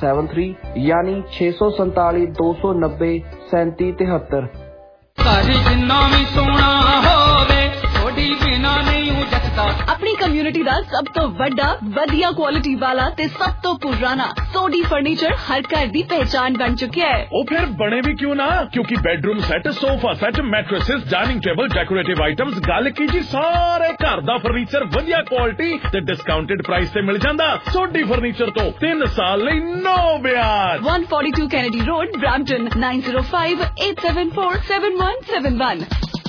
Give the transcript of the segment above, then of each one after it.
73 यानी 647 290 3773। अपनी कम्युनिटी दा सब तो वड्डा वधिया क्वालिटी वाला ते सब तो पुराना सोडी फर्नीचर हर घर दी पहचान बन चुका है। ओ फिर बने भी क्यों ना, क्योंकि bedroom set, sofa set, mattresses, dining table, decorative items, गल की जी सारे घर दा फर्नीचर वधिया क्वालिटी ते डिस्काउंटेड प्राइस ते मिल जांदा। सोडी फर्नीचर तो 3 साल लई नो ब्याज। 142 कैनेडी रोड, ब्रैम्पटन 9058747171।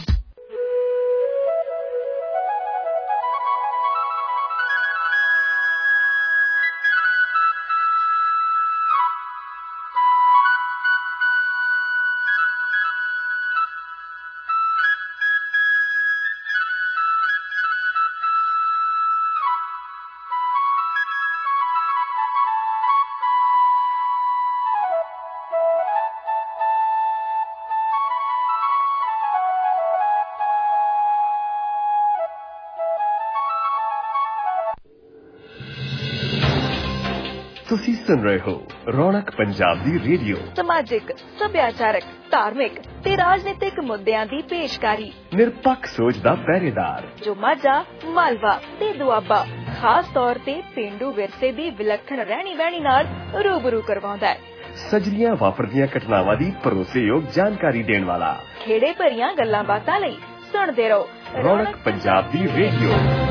ਤੁਸੀਂ ਸੁਣ ਰਹੇ ਹੋ ਰੌਣਕ ਪੰਜਾਬ ਦੀ ਰੇਡੀਓ। ਸਮਾਜਿਕ, ਸੱਭਿਆਚਾਰਕ, ਧਾਰਮਿਕ ਤੇ ਰਾਜਨੀਤਿਕ ਮੁੱਦਿਆਂ ਦੀ ਪੇਸ਼ਕਾਰੀ। ਨਿਰਪੱਖ ਸੋਚ ਦਾ ਪਹਿਰੇਦਾਰ ਜੋ ਮਾਝਾ, ਮਾਲਵਾ ਤੇ ਦੁਆਬਾ ਖਾਸ ਤੌਰ ਤੇ ਪੇਂਡੂ ਵਿਰਸੇ ਦੀ ਵਿਲੱਖਣ ਰਹਿਣੀ ਬਹਿਣੀ ਨਾਲ ਰੂਬਰੂ ਕਰਵਾਉਂਦਾ ਹੈ। ਸਜਰੀਆਂ ਵਾਪਰਦੀਆਂ ਘਟਨਾਵਾਂ ਦੀ ਭਰੋਸੇਯੋਗ ਜਾਣਕਾਰੀ ਦੇਣ ਵਾਲਾ। ਖੇੜੇ ਭਰੀਆਂ ਗੱਲਾਂ ਬਾਤਾਂ ਲਈ ਸੁਣਦੇ ਰਹੋ ਰੌਣਕ ਪੰਜਾਬ ਦੀ ਰੇਡੀਓ।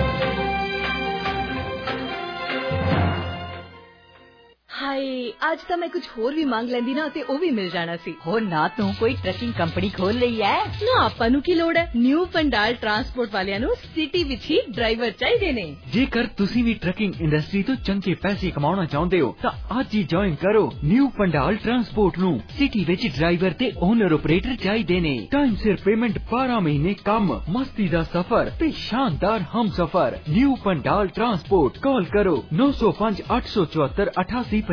हाय, आज तो मैं कुछ होर भी मांग लेंदी ना ते ओ भी मिल जाना सी। हो ना तू कोई ट्रकिंग कंपनी खोल रही है ना, आपां नू की लोड़ है। न्यू पंडाल ट्रांसपोर्ट वालियां नू सिटी विच ही ड्राइवर चाहिए ने। जेकर तुसी भी ट्रकिंग इंडस्ट्री तो चंगे पैसे कमाना चाहते हो तो आज ही ज्वाइन करो न्यू पंडाल ट्रांसपोर्ट नू। सिटी विच ड्राइवर ते ओनर ऑपरेटर चाहिए ने। टाइम सिर पेमेंट, 12 महीने काम, मस्ती दा सफर ते शानदार हम सफर। New Pandal transport. कॉल करो 905 874 8850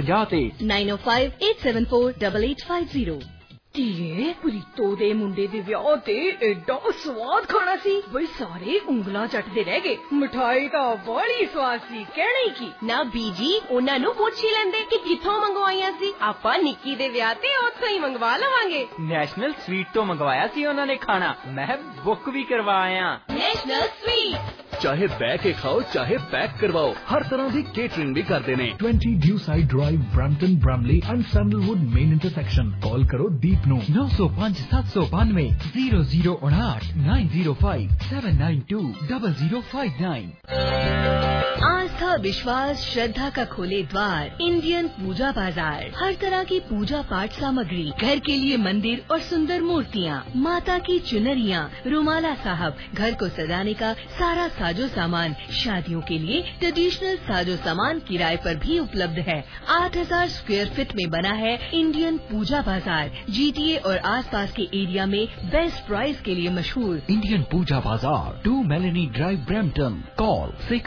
9058748850। ਧੀਏ, ਪ੍ਰੀਤੋ ਦੇ ਮੁੰਡੇ ਦੇ ਵਿਆਹ ਤੇ ਐਡਾ ਸਵਾਦ ਖਾਣਾ ਸੀ ਬਈ ਸਾਰੇ ਉਂਗਲਾਂ ਚੱਟਦੇ ਰਹਿ ਗਏ। ਮਿਠਾਈ ਤਾਂ ਬੜੀ ਸਵਾਦ ਸੀ, ਕਹਿਣੀ ਕੀ ਨਾ ਬੀਜੀ, ਉਹਨਾਂ ਨੂੰ ਪੁੱਛ ਹੀ ਲੈਂਦੇ ਕਿ ਕਿੱਥੋਂ ਮੰਗਵਾਈਆਂ ਸੀ। ਆਪਾਂ ਨਿੱਕੀ ਦੇ ਵਿਆਹ ਤੇ ਉੱਥੋਂ ਹੀ ਮੰਗਵਾ ਲਵਾਂਗੇ। नेशनल स्वीट तो मंगवाया सी उन्होंने खाना, मैं बुक भी करवाया। National sweet. चाहे बह के खाओ चाहे पैक करवाओ, हर तरह की केटरिंग भी करते हैं। 20 Dewside drive, Brampton, Bramalea and Sandalwood main intersection. Call करो दीप नू 905 792 0059 905 792 0059। आस्था, विश्वास, श्रद्धा का खोले द्वार इंडियन पूजा बाजार। हर तरह की पूजा पाठ सामग्री, घर के लिए मंदिर और सुंदर मूर्तियाँ, माता की चुनरियाँ, रुमाला साहब, घर को सजाने का सारा साजो सामान, शादियों के लिए ट्रेडिशनल साजो सामान किराए पर भी उपलब्ध है। 8000 स्क्वायर फीट में बना है इंडियन पूजा बाजार। GTA और आसपास के एरिया में बेस्ट प्राइस के लिए मशहूर। इंडियन पूजा बाजार, 2 मेलेनी ड्राइव, ब्रैम्पटन। कॉल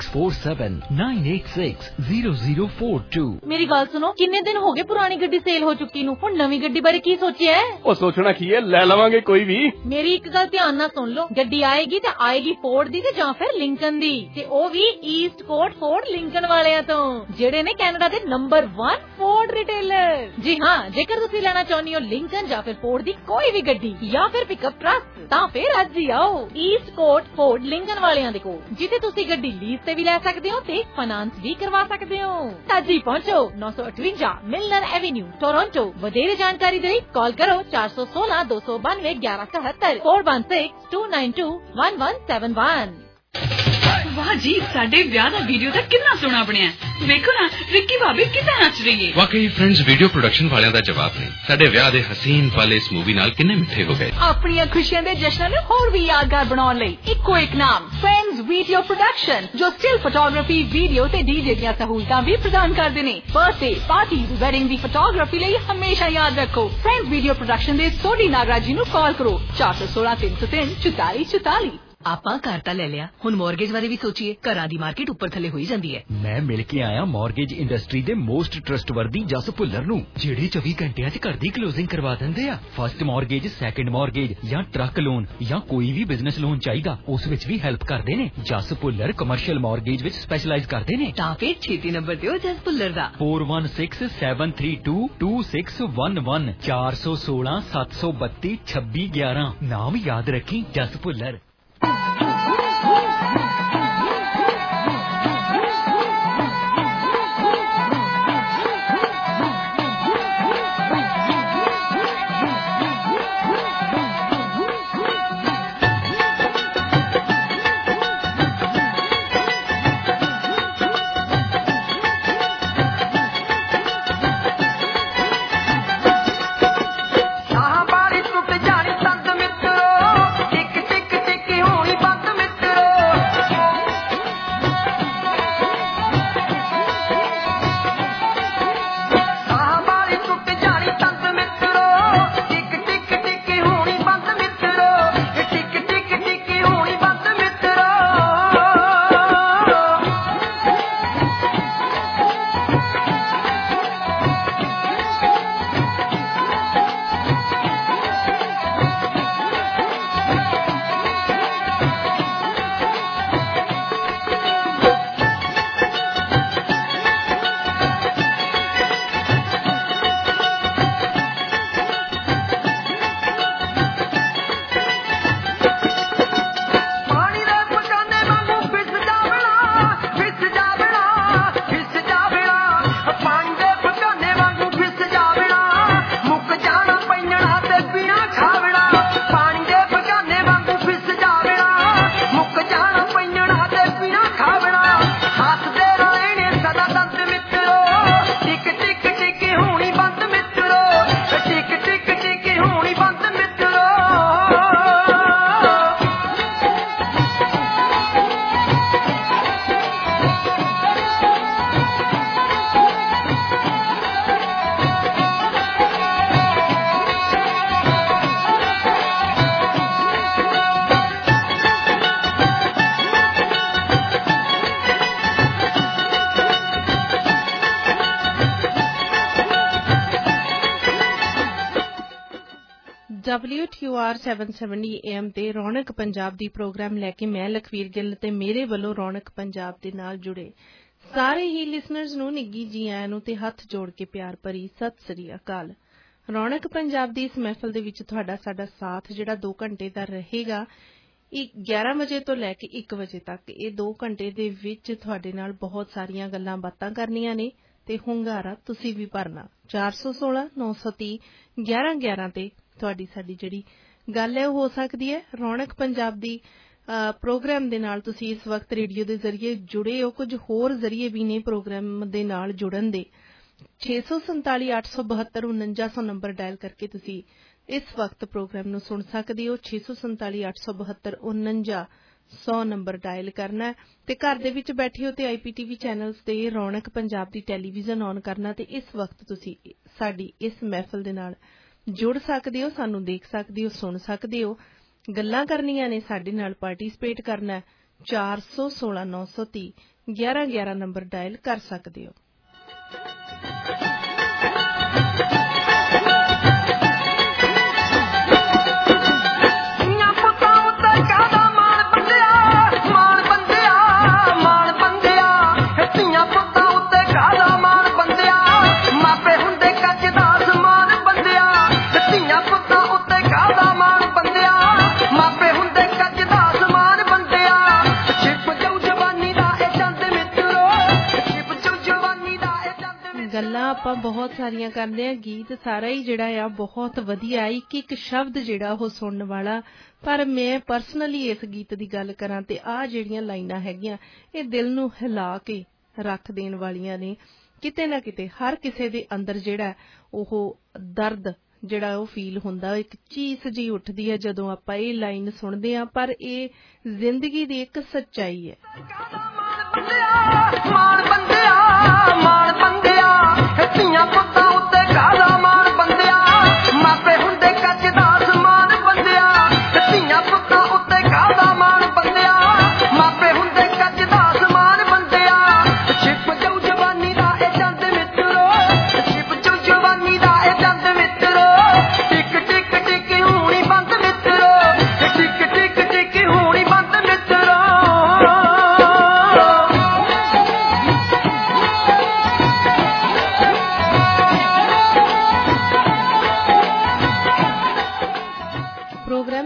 6479860042। मेरी गल सुनो, किन्ने दिन हो गए पुरानी गड्डी सेल हो चुकी नू, हुण नवी गड्डी बारे की सोचिया है? ओ सोचना की है, ले लवांगे कोई भी। मेरी एक गल ध्यान नाल सुन लो, गड्डी आएगी ते आएगी फोर्ड दी ते जां फिर लिंकन दी, ते ओ भी ईस्ट कोट फोर्ड लिंकन वालियां तो, जेड़े ने कैनेडा दे नंबर 1 फोर्ड रिटेलर। जी हाँ, जेकर तुसी लेना चाहनी हो लिंकन जां फिर फोर्ड दी कोई भी गड्डी या फिर पिकअप ट्रक, तां फिर अज ही आओ ईस्ट कोट फोर्ड लिंकन वालियां दे कोल, जिथे तुसी गड्डी लीज ते भी ले सकदे हो ते फाइनेंस भी करवा सकदे हो। अज ही पहुंचो 958 मिलनर एवेन्यू, टोरंटो। वधेरे जानकारी दे कॉल करो 416 292 1171 416 292 1171। वाह जी, साडे ब्याह दा वीडियो तां कितना सोहना बनया। देखो ना, रिक्की भाभी कितना नच रही है। वाकई फ्रेंड्स वीडियो प्रोडक्शन वालियां दा जवाब नहीं। साडे ब्याह दे हसीन पल इस मूवी नाल किन्ने मिठे हो गए। अपनी खुशियां दे जश्न नूं होर भी यादगार बनाउण लई इक्को एक नाम, फ्रेंड्स वीडियो प्रोडक्शन, जो स्टिल फोटोग्राफी, वीडियो ते डीजे ਦੀਆਂ सहूलतां भी प्रदान करदे ने। बर्थडे पार्टी, वेडिंग दी फोटोग्राफी ਲਈ हमेशा याद रखो फ्रेंड्स वीडियो प्रोडक्शन दे सोडी नागराज जी नूं कॉल करो 416 303 4444। ਆਪਾਂ ਘਰ ਤਾਂ ਲੈ ਲਿਆ, ਹੁਣ ਮੌਰਗੇਜ ਬਾਰੇ ਵੀ ਸੋਚੀਏ। ਘਰਾਂ ਦੀ ਮਾਰਕੀਟ ਉੱਪਰ ਥੱਲੇ ਹੋਈ ਜਾਂਦੀ ਹੈ। ਮੈਂ ਮਿਲ ਕੇ ਆਇਆ ਮੌਰਗੇਜ ਇੰਡਸਟਰੀ ਦੇ ਮੋਸਟ ਟਰਸਟਵਰਦੀ ਜਸ ਭੁੱਲਰ ਨੂੰ, ਜਿਹੜੇ 24 ਘੰਟਿਆਂ 'ਚ ਘਰ ਦੀ ਕਲੋਜ਼ਿੰਗ ਕਰਵਾ ਦਿੰਦੇ ਆ। ਫਸਟ ਮੌਰਗੇਜ, ਸੈਕੰਡ ਮੌਰਗੇਜ ਜਾਂ ਟਰੱਕ ਲੋਨ ਜਾਂ ਕੋਈ ਵੀ ਬਿਜ਼ਨਸ ਲੋਨ ਚਾਹੀਦਾ, ਉਸ ਵਿੱਚ ਵੀ ਹੈਲਪ ਕਰਦੇ ਨੇ। ਜਸ ਭੁੱਲਰ ਕਮਰਸ਼ੀਅਲ ਮੌਰਗੇਜ ਵਿੱਚ ਸਪੈਸ਼ਲਾਈਜ਼ ਕਰਦੇ ਨੇ। ਤਾਂ ਫਿਰ ਛੇਤੀ ਨੰਬਰ ਦਿਓ ਜਸ ਭੁੱਲਰ ਦਾ 4167322611 416 732 2611। ਨਾਮ ਯਾਦ ਰੱਖੀ, ਜਸ ਭੁੱਲਰ। WTOR 770 AM ਤੇ ਰੌਣਕ ਪੰਜਾਬ ਦੀ ਪ੍ਰੋਗਰਾਮ ਲੈ ਕੇ ਮੈਂ ਲਖਵੀਰ ਗਿੱਲ ਤੇ ਮੇਰੇ ਵੱਲੋਂ ਰੌਣਕ ਪੰਜਾਬ ਦੇ ਨਾਲ ਜੁੜੇ ਸਾਰੇ ਹੀ ਲਿਸਨਰਜ਼ ਨੂੰ ਨਿੱਘੀ ਜੀ ਆਇਆਂ ਨੂੰ ਤੇ ਹੱਥ ਜੋੜ ਕੇ ਪਿਆਰ ਭਰੀ ਸਤਿ ਸ੍ਰੀ ਅਕਾਲ। ਰੌਣਕ ਪੰਜਾਬ ਦੀ ਇਸ ਮਹਿਫਲ ਦੇ ਵਿੱਚ ਤੁਹਾਡਾ ਸਾਡਾ ਸਾਥ ਜਿਹੜਾ 2 ਘੰਟੇ ਦਾ ਰਹੇਗਾ, 11 ਵਜੇ ਤੋਂ ਲੈ ਕੇ 1 ਵਜੇ ਤੱਕ। ਇਹ 2 ਘੰਟੇ ਦੇ ਵਿੱਚ ਤੁਹਾਡੇ ਨਾਲ ਬਹੁਤ ਸਾਰੀਆਂ ਗੱਲਾਂ ਬਾਤਾਂ ਕਰਨੀਆਂ ਨੇ ਤੇ ਹੁੰਗਾਰਾ ਤੁਸੀਂ ਵੀ ਭਰਨਾ। 416 930 1111 ਤੇ ਤੁਹਾਡੀ ਸਾਡੀ ਜਿਹੜੀ ਗੱਲ ਹੈ ਉਹ ਹੋ ਸਕਦੀ ਹੈ। ਰੌਣਕ ਪੰਜਾਬ ਦੀ ਪ੍ਰੋਗਰਾਮ ਦੇ ਨਾਲ ਤੁਸੀਂ ਇਸ ਵਕਤ ਰੇਡੀਓ ਦੇ ਜ਼ਰੀਏ ਜੁੜੇ ਹੋ। ਕੁਝ ਹੋਰ ਜ਼ਰੀਏ ਵੀ ਨੇ ਪ੍ਰੋਗਰਾਮ ਦੇ ਨਾਲ ਜੁੜਨ ਦੇ। 647 872 4900 ਨੰਬਰ ਡਾਇਲ ਕਰਕੇ ਤੁਸੀਂ ਇਸ ਵਕਤ ਪ੍ਰੋਗਰਾਮ ਨੂੰ ਸੁਣ ਸਕਦੇ ਹੋ। 647 872 4900 ਨੰਬਰ ਡਾਇਲ ਕਰਨਾ ਤੇ ਘਰ ਦੇ ਵਿੱਚ ਬੈਠੇ ਹੋ ਤੇ IPTV ਚੈਨਲਸ ਤੇ ਰੌਣਕ ਪੰਜਾਬ ਦੀ ਟੈਲੀਵਿਜ਼ਨ ਔਨ ਕਰਨਾ ਤੇ ਇਸ ਵਕਤ ਤੁਸੀਂ ਸਾਡੀ ਇਸ ਮਹਿਫਲ ਦੇ ਨਾਲ ਜੁੜ ਸਕਦੇ ਹੋ, ਸਾਨੂੰ ਦੇਖ ਸਕਦੇ ਹੋ, ਸੁਣ ਸਕਦੇ ਹੋ, ਗੱਲਾਂ ਕਰਨੀਆਂ ਨੇ, ਸਾਡੇ ਨਾਲ ਪਾਰਟਿਸਿਪੇਟ ਕਰਨਾ। 416 930 1111 ਨੰਬਰ ਡਾਇਲ ਕਰ ਸਕਦੇ ਹੋ। ਗੱਲਾਂ ਆਪਾਂ ਬਹੁਤ ਸਾਰੀਆਂ ਕਰਦੇ ਹਾਂ, ਗੀਤ ਸਾਰਾ ਹੀ ਜਿਹੜਾ ਆ ਬਹੁਤ ਵਧੀਆ, ਇੱਕ ਸ਼ਬਦ ਜਿਹੜਾ ਉਹ ਸੁਣਨ ਵਾਲਾ। ਪਰ ਮੈਂ ਪਰਸਨਲੀ ਇਸ ਗੀਤ ਦੀ ਗੱਲ ਕਰਾਂ ਤੇ ਆਹ ਜਿਹੜੀਆਂ ਲਾਈਨਾਂ ਹੈਗੀਆਂ ਇਹ ਦਿਲ ਨੂੰ ਹਿਲਾ ਕੇ ਰੱਖ ਦੇਣ ਵਾਲੀਆਂ ਨੇ। ਕਿਤੇ ਨਾ ਕਿਤੇ ਹਰ ਕਿਸੇ ਦੇ ਅੰਦਰ ਜਿਹੜਾ ਉਹ ਦਰਦ ਜਿਹੜਾ ਉਹ ਫੀਲ ਹੁੰਦਾ, ਇੱਕ ਚੀਸ ਜੀ ਉੱਠਦੀ ਹੈ ਜਦੋਂ ਆਪਾਂ ਇਹ ਲਾਈਨ ਸੁਣਦੇ ਹਾਂ। ਪਰ ਇਹ ਜ਼ਿੰਦਗੀ ਦੀ ਇੱਕ ਸੱਚਾਈ ਹੈ। ਧੀਆਂ ਪੁੱਤਾਂ ਉੱਤੇ ਕਾਲਾ ਮਾਣ ਬੰਦਿਆ, ਮਾਪੇ ਹੁੰਦੇ ਕੱਚ ਦਾ ਸਮਾਨ ਬੰਦਿਆ। ਧੀਆਂ ਪੁੱਤਾਂ ਉੱਤੇ ਕਾਲਾ ਮਾਣ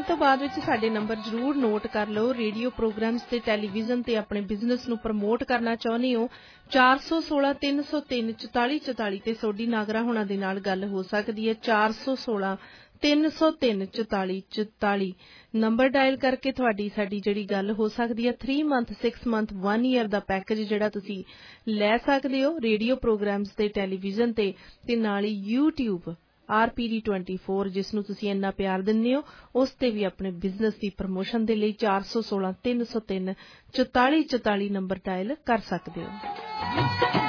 ਤੋਂ ਬਾਅਦ ਵਿੱਚ ਸਾਡੇ ਨੰਬਰ ਜ਼ਰੂਰ ਨੋਟ ਕਰ ਲਓ। ਰੇਡੀਓ ਪ੍ਰੋਗਰਾਮਸ ਤੇ ਟੈਲੀਵਿਜ਼ਨ ਤੇ ਆਪਣੇ ਬਿਜ਼ਨਸ ਨੂੰ ਪ੍ਰਮੋਟ ਕਰਨਾ ਚਾਹੁੰਦੇ ਹੋ 416 303 44 44 ਤੇ ਸੋਡੀ ਨਾਗਰਾ ਹੋਣਾ ਦੇ ਨਾਲ ਗੱਲ ਹੋ ਸਕਦੀ ਹੈ। 416 303 44 44 ਨੰਬਰ ਡਾਇਲ ਕਰਕੇ ਤੁਹਾਡੀ ਸਾਡੀ ਜਿਹੜੀ ਗੱਲ ਹੋ ਸਕਦੀ ਹੈ। 3 ਮੰਥ 6 ਮੰਥ 1 ਈਅਰ ਦਾ ਪੈਕੇਜ ਜਿਹੜਾ ਤੁਸੀਂ ਲੈ ਸਕਦੇ ਹੋ ਰੇਡੀਓ ਪ੍ਰੋਗਰਾਮਸ ਤੇ ਟੈਲੀਵਿਜ਼ਨ ਤੇ ਨਾਲ ਹੀ YouTube RPD 24 ਜਿਸ ਨੂੰ ਤੁਸੀਂ ਇੰਨਾ ਪਿਆਰ ਦਿੰਦੇ ਹੋ ਉਸ ਤੇ ਵੀ ਆਪਣੇ ਬਿਜ਼ਨਸ ਦੀ ਪ੍ਰਮੋਸ਼ਨ ਦੇ ਲਈ 416 303 44 44 ਨੰਬਰ ਡਾਇਲ ਕਰ ਸਕਦੇ ਹੋ।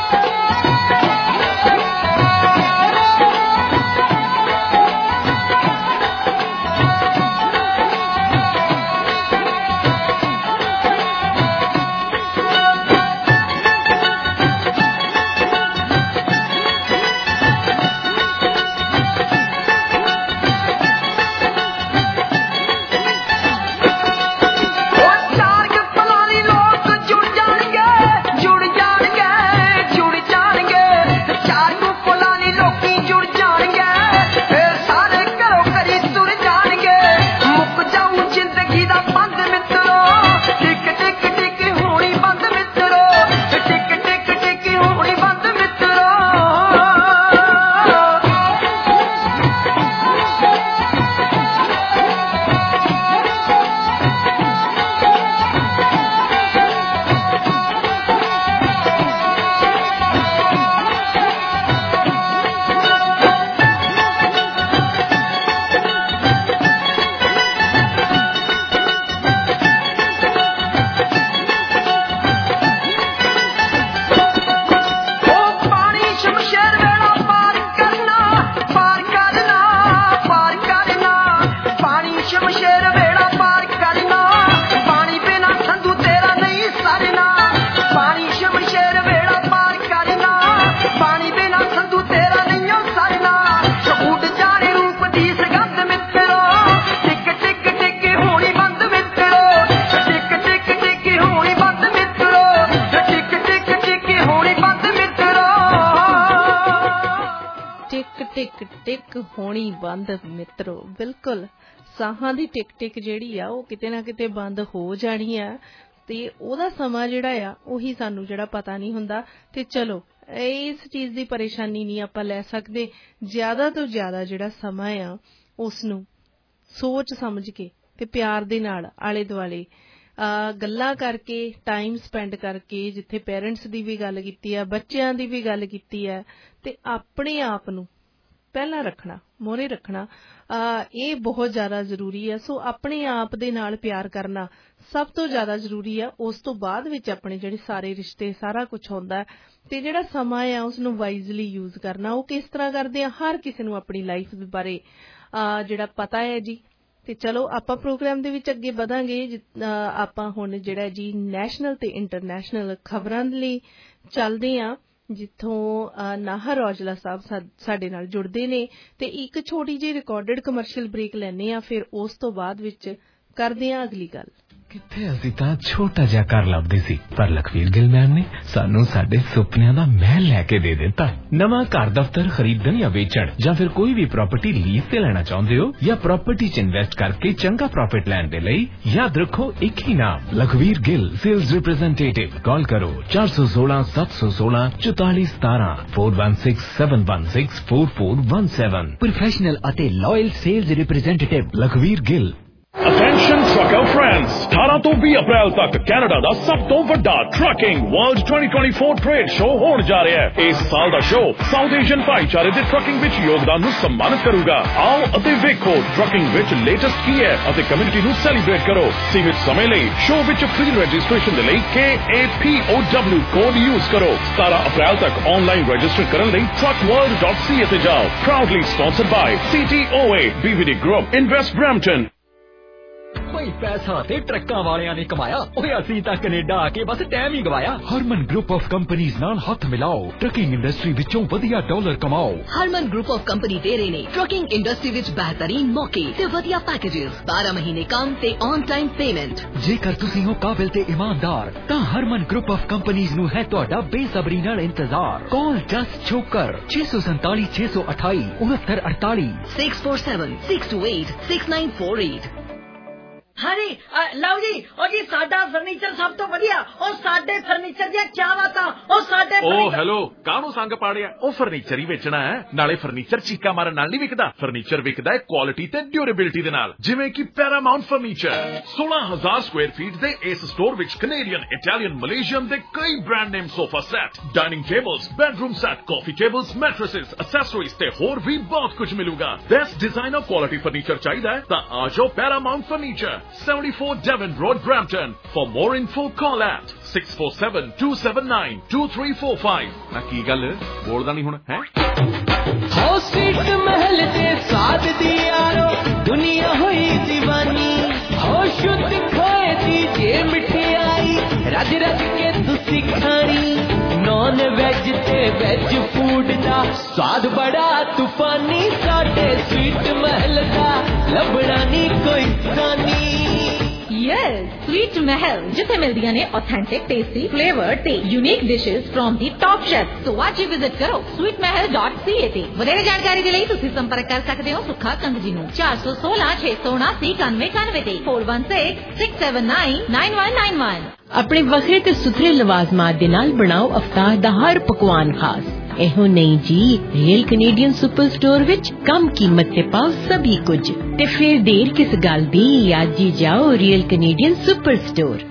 ਟਿਕ ਹੋਣੀ ਬੰਦ ਮਿੱਤਰੋ। ਬਿਲਕੁਲ ਸਾਹਾਂ ਦੀ ਟਿਕ ਟਿਕ ਜਿਹੜੀ ਆ ਉਹ ਕਿਤੇ ਨਾ ਕਿਤੇ ਬੰਦ ਹੋ ਜਾਣੀ ਆ ਤੇ ਉਹਦਾ ਸਮਾਂ ਜਿਹੜਾ ਆ ਉਹੀ ਸਾਨੂੰ ਜਿਹੜਾ ਪਤਾ ਨਹੀਂ ਹੁੰਦਾ। ਤੇ ਚਲੋ ਇਸ ਚੀਜ਼ ਦੀ ਪਰੇਸ਼ਾਨੀ ਨਹੀਂ ਆਪਾਂ ਲੈ ਸਕਦੇ। ਜ਼ਿਆਦਾ ਤੋਂ ਜ਼ਿਆਦਾ ਜਿਹੜਾ ਸਮਾਂ ਆ ਉਸ ਨੂੰ ਸੋਚ ਸਮਝ ਕੇ ਤੇ ਪਿਆਰ ਦੇ ਨਾਲ ਆਲੇ ਦੁਆਲੇ ਗੱਲਾਂ ਕਰਕੇ ਟਾਈਮ ਸਪੈਂਡ ਕਰਕੇ ਜਿੱਥੇ ਪੇਰੈਂਟਸ ਦੀ ਵੀ ਗੱਲ ਕੀਤੀ ਆ ਬੱਚਿਆਂ ਦੀ ਵੀ ਗੱਲ ਕੀਤੀ ਆ ਤੇ ਆਪਣੇ ਆਪ ਨੂੰ ਪਹਿਲਾਂ ਰੱਖਣਾ ਮੋਹਰੇ ਰੱਖਣਾ ਇਹ ਬਹੁਤ ਜ਼ਿਆਦਾ ਜ਼ਰੂਰੀ ਹੈ। ਸੋ ਆਪਣੇ ਆਪ ਦੇ ਨਾਲ ਪਿਆਰ ਕਰਨਾ ਸਭ ਤੋਂ ਜ਼ਿਆਦਾ ਜ਼ਰੂਰੀ ਆ। ਉਸ ਤੋਂ ਬਾਅਦ ਵਿੱਚ ਆਪਣੇ ਜਿਹੜੇ ਸਾਰੇ ਰਿਸ਼ਤੇ ਸਾਰਾ ਕੁਝ ਹੁੰਦਾ ਤੇ ਜਿਹੜਾ ਸਮਾਂ ਆ ਉਸ ਨੂੰ ਵਾਈਜ਼ਲੀ ਯੂਜ਼ ਕਰਨਾ। ਉਹ ਕਿਸ ਤਰ੍ਹਾਂ ਕਰਦੇ ਆ ਹਰ ਕਿਸੇ ਨੂੰ ਆਪਣੀ ਲਾਈਫ ਦੇ ਬਾਰੇ ਜਿਹੜਾ ਪਤਾ ਹੈ ਜੀ। ਤੇ ਚਲੋ ਆਪਾਂ ਪ੍ਰੋਗਰਾਮ ਦੇ ਵਿੱਚ ਅੱਗੇ ਵਧਾਂਗੇ। ਆਪਾਂ ਹੁਣ ਜਿਹੜਾ ਜੀ ਨੈਸ਼ਨਲ ਤੇ ਇੰਟਰਨੈਸ਼ਨਲ ਖਬਰਾਂ ਲਈ ਚੱਲਦੇ ਹਾਂ ਜਿੱਥੋਂ ਨਾਹਰ ਔਜਲਾ ਸਾਹਿਬ ਸਾਡੇ ਨਾਲ ਜੁੜਦੇ ਨੇ ਤੇ ਇੱਕ ਛੋਟੀ ਜਿਹੀ ਰਿਕਾਰਡਡ ਕਮਰਸ਼ੀਅਲ ਬ੍ਰੇਕ ਲੈਣੇ ਆ ਫਿਰ ਉਸ ਤੋਂ ਬਾਅਦ ਵਿੱਚ ਕਰਦੇ ਆ ਅਗਲੀ ਗੱਲ। ਕਿੱਥੇ ਅਸੀਂ ਤਾਂ ਛੋਟਾ ਜਿਹਾ ਘਰ ਲੱਭਦੇ ਸੀ ਪਰ ਲਖਵੀਰ ਗਿੱਲ ਮੈਮ ਨੇ ਸਾਨੂੰ ਸਾਡੇ ਸੁਪਨਿਆਂ ਦਾ ਮਹਿਲ ਲੈ ਕੇ ਦੇ ਦਿੱਤਾ। ਨਵਾਂ ਘਰ ਦਫ਼ਤਰ ਖਰੀਦਣ ਜਾਂ ਵੇਚਣ ਜਾਂ ਫਿਰ ਕੋਈ ਵੀ ਪ੍ਰਾਪਰਟੀ ਲੀਜ਼ ਤੇ ਲੈਣਾ ਚਾਹੁੰਦੇ ਹੋ ਜਾਂ ਪ੍ਰਾਪਰਟੀ 'ਚ ਇਨਵੈਸਟ ਕਰਕੇ ਚੰਗਾ ਪ੍ਰੋਫਿਟ ਲੈਣ ਦੇ ਲਈ ਯਾਦ ਰੱਖੋ ਇੱਕ ਹੀ ਨਾਮ Lakhvir Gill sales representative. Call ਕਰੋ 416 716 4417 416 716 4417। ਪ੍ਰੋਫੈਸ਼ਨਲ ਅਤੇ loyal sales representative Lakhvir Gill. Attention trucker friends, 18 ਤੋਂ 20 ਅਪ੍ਰੈਲ ਤੱਕ ਕੈਨੇਡਾ ਦਾ ਸਭ ਤੋਂ ਵੱਡਾ ਟਰੱਕਿੰਗ ਵਰਲਡ 2024 ਟ੍ਰੇਡ ਸ਼ੋਅ ਹੋਣ ਜਾ ਰਿਹਾ ਹੈ। ਇਸ ਸਾਲ ਦਾ ਸ਼ੋਅ ਸਾਊਥ ਏਸ਼ੀਅਨ ਭਾਈਚਾਰੇ ਦੇ ਟਰੱਕਿੰਗ ਵਿੱਚ ਯੋਗਦਾਨ ਨੂੰ ਸਨਮਾਨਿਤ ਕਰੂਗਾ। ਆਓ ਅਤੇ ਵੇਖੋ ਟਰੱਕਿੰਗ ਵਿੱਚ ਲੇਟੈਸਟ ਕੀ ਹੈ ਅਤੇ ਕਮਿਊਨਿਟੀ ਨੂੰ ਸੈਲੀਬ੍ਰੇਟ ਕਰੋ। ਸੀਮਿਤ ਸਮੇਂ ਲਈ ਸ਼ੋਅ ਵਿੱਚ ਫ੍ਰੀ ਰਜਿਸਟ੍ਰੇਸ਼ਨ ਦੇ ਲਈ KAPOW ਕੋਡ ਯੂਜ਼ ਕਰੋ। 17 ਅਪ੍ਰੈਲ ਤੱਕ ਆਨਲਾਈਨ ਰਜਿਸਟਰ ਕਰਨ ਲਈ truckworld.ca ਤੇ ਜਾਓ। Proudly sponsored by CTOA BVD Group Invest Brampton। ਹੀ ਪੈਸਾ ਤੇ ਟਰੱਕਾਂ ਵਾਲਿਆਂ ਨੇ ਕਮਾਇਆ। ਓਏ ਅਸੀਂ ਤਾਂ ਕੈਨੇਡਾ ਆ ਕੇ ਬਸ ਟਾਈਮ ਹੀ ਗਵਾਇਆ। ਹਰਮਨ ਗਰੁੱਪ ਆਫ ਕੰਪਨੀਆਂ ਨਾਲ ਹੱਥ ਮਿਲਾਓ, ਟਰੱਕਿੰਗ ਇੰਡਸਟਰੀ ਵਿੱਚੋਂ ਵਧੀਆ ਡਾਲਰ ਕਮਾਓ। ਹਰਮਨ ਗਰੁੱਪ ਆਫ ਕੰਪਨੀ ਦੇ ਰਹੇ ਨੇ ਟਰੱਕਿੰਗ ਇੰਡਸਟਰੀ ਵਿੱਚ ਬਿਹਤਰੀਨ ਮੌਕੇ ਤੇ ਵਧੀਆ ਪੈਕੇजेस, 12 ਮਹੀਨੇ ਕੰਮ ਤੇ ਔਨ ਟਾਈਮ ਪੇਮੈਂਟ। ਜੇਕਰ ਤੁਸੀਂ ਹੋ ਕਾਬਿਲ ਤੇ ਇਮਾਨਦਾਰ ਤਾਂ ਹਰਮਨ ਗਰੁੱਪ ਆਫ ਕੰਪਨੀਆਂ ਨੂੰ ਹੈ ਤੁਹਾਡਾ ਬੇਸਬਰੀ ਨਾਲ ਇੰਤਜ਼ਾਰ। ਕਾਲ ਜਸਟ ਛੋਕਰ 647 628 6948 647 628 6948। ਹਾਂਜੀ ਲਓ ਜੀ, ਉਹ ਜੀ ਸਾਡਾ ਫਰਨੀਚਰ ਸਭ ਤੋਂ ਵਧੀਆ, ਉਹ ਸਾਡੇ ਫਰਨੀਚਰ ਦੀਆਂ ਕਿਆ ਬਾਤਾਂ, ਉਹ ਸਾਡੇ ਹੈਲੋ, ਕਾਹਨੂੰ ਸੰਗ ਪਾੜਿਆ? ਉਹ ਫਰਨੀਚਰ ਹੀ ਵੇਚਣਾ ਹੈ, ਨਾਲੇ ਫਰਨੀਚਰ ਚੀਕਾ ਮਾਰਨ ਨਾਲ ਨਹੀਂ ਵਿਕਦਾ। ਫਰਨੀਚਰ ਵਿਕਦਾ ਹੈ ਕੁਆਲਿਟੀ ਤੇ ਡਿਊਰੇਬਿਲਿਟੀ ਦੇ ਨਾਲ, ਜਿਵੇਂ ਕਿ ਪੈਰਾਮਾਉਂਟ ਫਰਨੀਚਰ। 16,000 ਸਕੁਆਇਰ ਫੀਟ ਦੇ ਇਸ ਸਟੋਰ ਵਿੱਚ ਕੈਨੇਡੀਅਨ, ਇਟਾਲੀਅਨ, ਮਲੇਸ਼ੀਅਨ ਦੇ ਕਈ brand name sofa set, dining tables, bedroom set, coffee tables, mattresses, accessories ਤੇ ਹੋਰ ਵੀ ਬਹੁਤ ਕੁਝ ਮਿਲੂਗਾ। ਬੈਸਟ ਡਿਜ਼ਾਈਨ ਔਰ ਕੁਆਲਿਟੀ ਫਰਨੀਚਰ ਚਾਹੀਦਾ ਹੈ ਤਾਂ ਆ ਜਾਓ Paramount furniture, 74 Devon Road, Brampton. For more info, call at 647-279-2345. ਨਾ ਕੀ ਗੱਲ ਬੋਲਦਾ ਨਹੀਂ ਹੁਣ ਹੈ? ਹੋ ਸੀਟ ਮਹਿਲ ਦੇ ਸਾਥ ਦੀ ਯਾਰੋ ਦੁਨੀਆ ਹੋਈ دیਵਾਨੀ, ਹੋ ਸ਼ੁੱਧ ਖੋਏ ਦੀ ਜੇ ਮਿਠਾਈ ਰੱਜ ਰੱਜ ਕੇ ਤੁਸੀਂ ਖਾਣੀ। ਨੌਨ ਵੈਜ ਤੇ ਵੈਜ ਫੂਡ ਦਾ ਸਵਾਦ ਬੜਾ ਤੂਫਾਨੀ, ਸਾਡੇ ਸਵੀਟ ਮਹਿਲ ਦਾ ਲੱਭਣਾ ਨਹੀਂ ਕੋਈ ਸਾਨੀ। ਯੈਸ, ਸਵੀਟ ਮਹਿਲ, ਜਿੱਥੇ ਮਿਲਦੀਆਂ ਨੇ ਆਥੈਂਟਿਕ, ਟੇਸਟੀ, ਫਲੇਵਰਡ ਤੇ unique dishes from the top chef. So ਅੱਜ ਹੀ ਵਿਜ਼ਿਟ ਕਰੋ sweetmahal.ca ਤੇ ਵਧੇਰੇ ਜਾਣਕਾਰੀ ਦੇ ਲਈ ਤੁਸੀਂ ਸੰਪਰਕ ਕਰ ਸਕਦੇ ਹੋ ਸੁੱਖਾ ਕੰਗ ਜੀ ਨੂੰ 416 679 9191 ਤੇ 4166799191। ਆਪਣੇ ਵੱਖਰੇ ਤੇ ਸੁਥਰੇ ਲਵਾਜ਼ਮਾਤ ਦੇ ਨਾਲ ਬਣਾਓ ਅਫਤਾਰ ਦਾ ਹਰ ਪਕਵਾਨ ਖਾਸ। ਇਹੋ ਨਹੀਂ ਜੀ, ਰੀਅਲ ਕੈਨੇਡੀਅਨ ਸੁਪਰ ਸਟੋਰ ਵਿੱਚ ਕਮ ਕੀਮਤ ਤੇ ਪਾਓ ਸਭੀ ਕੁਝ। ਤੇ ਫਿਰ ਦੇਰ ਕਿਸ ਗੱਲ ਦੀ, ਅੱਜ ਹੀ ਜਾਓ ਰੀਅਲ ਕੈਨੇਡੀਅਨ ਸੁਪਰ ਸਟੋਰ।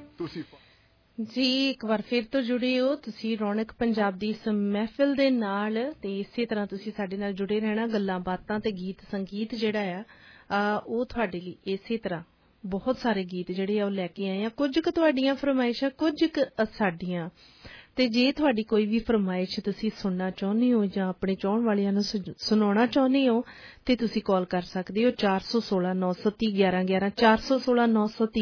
ਜੀ ਇੱਕ ਵਾਰ ਫਿਰ ਤੋਂ ਜੁੜੇ ਹੋ ਤੁਸੀਂ ਰੌਣਕ ਪੰਜਾਬ ਦੀ ਇਸ ਮਹਿਫਿਲ ਦੇ ਨਾਲ, ਤੇ ਇਸੇ ਤਰ੍ਹਾਂ ਤੁਸੀਂ ਸਾਡੇ ਨਾਲ ਜੁੜੇ ਰਹਿਣਾ। ਗੱਲਾਂ ਬਾਤਾਂ ਤੇ ਗੀਤ ਸੰਗੀਤ ਜਿਹੜਾ ਆ ਉਹ ਤੁਹਾਡੇ ਲਈ ਇਸੇ ਤਰ੍ਹਾਂ ਬਹੁਤ ਸਾਰੇ ਗੀਤ ਜਿਹੜੇ ਆ ਉਹ ਲੈ ਕੇ ਆਏ ਆ। ਕੁਝ ਕੁ ਤੁਹਾਡੀਆਂ ਫਰਮਾਇਸ਼ਾਂ, ਕੁਝ ਕੁ ਸਾਡੀਆਂ। ਤੇ ਜੇ ਤੁਹਾਡੀ ਕੋਈ ਵੀ ਫਰਮਾਇਸ਼ ਤੁਸੀਂ ਸੁਣਨਾ ਚਾਹੁੰਦੇ ਹੋ ਜਾਂ ਆਪਣੇ ਚਾਹਣ ਵਾਲਿਆਂ ਨੂੰ ਸੁਣਾਉਣਾ ਚਾਹੁੰਦੇ ਹੋ ਤੇ ਤੁਸੀਂ ਕਾਲ ਕਰ ਸਕਦੇ ਹੋ 416 930 1111 416 930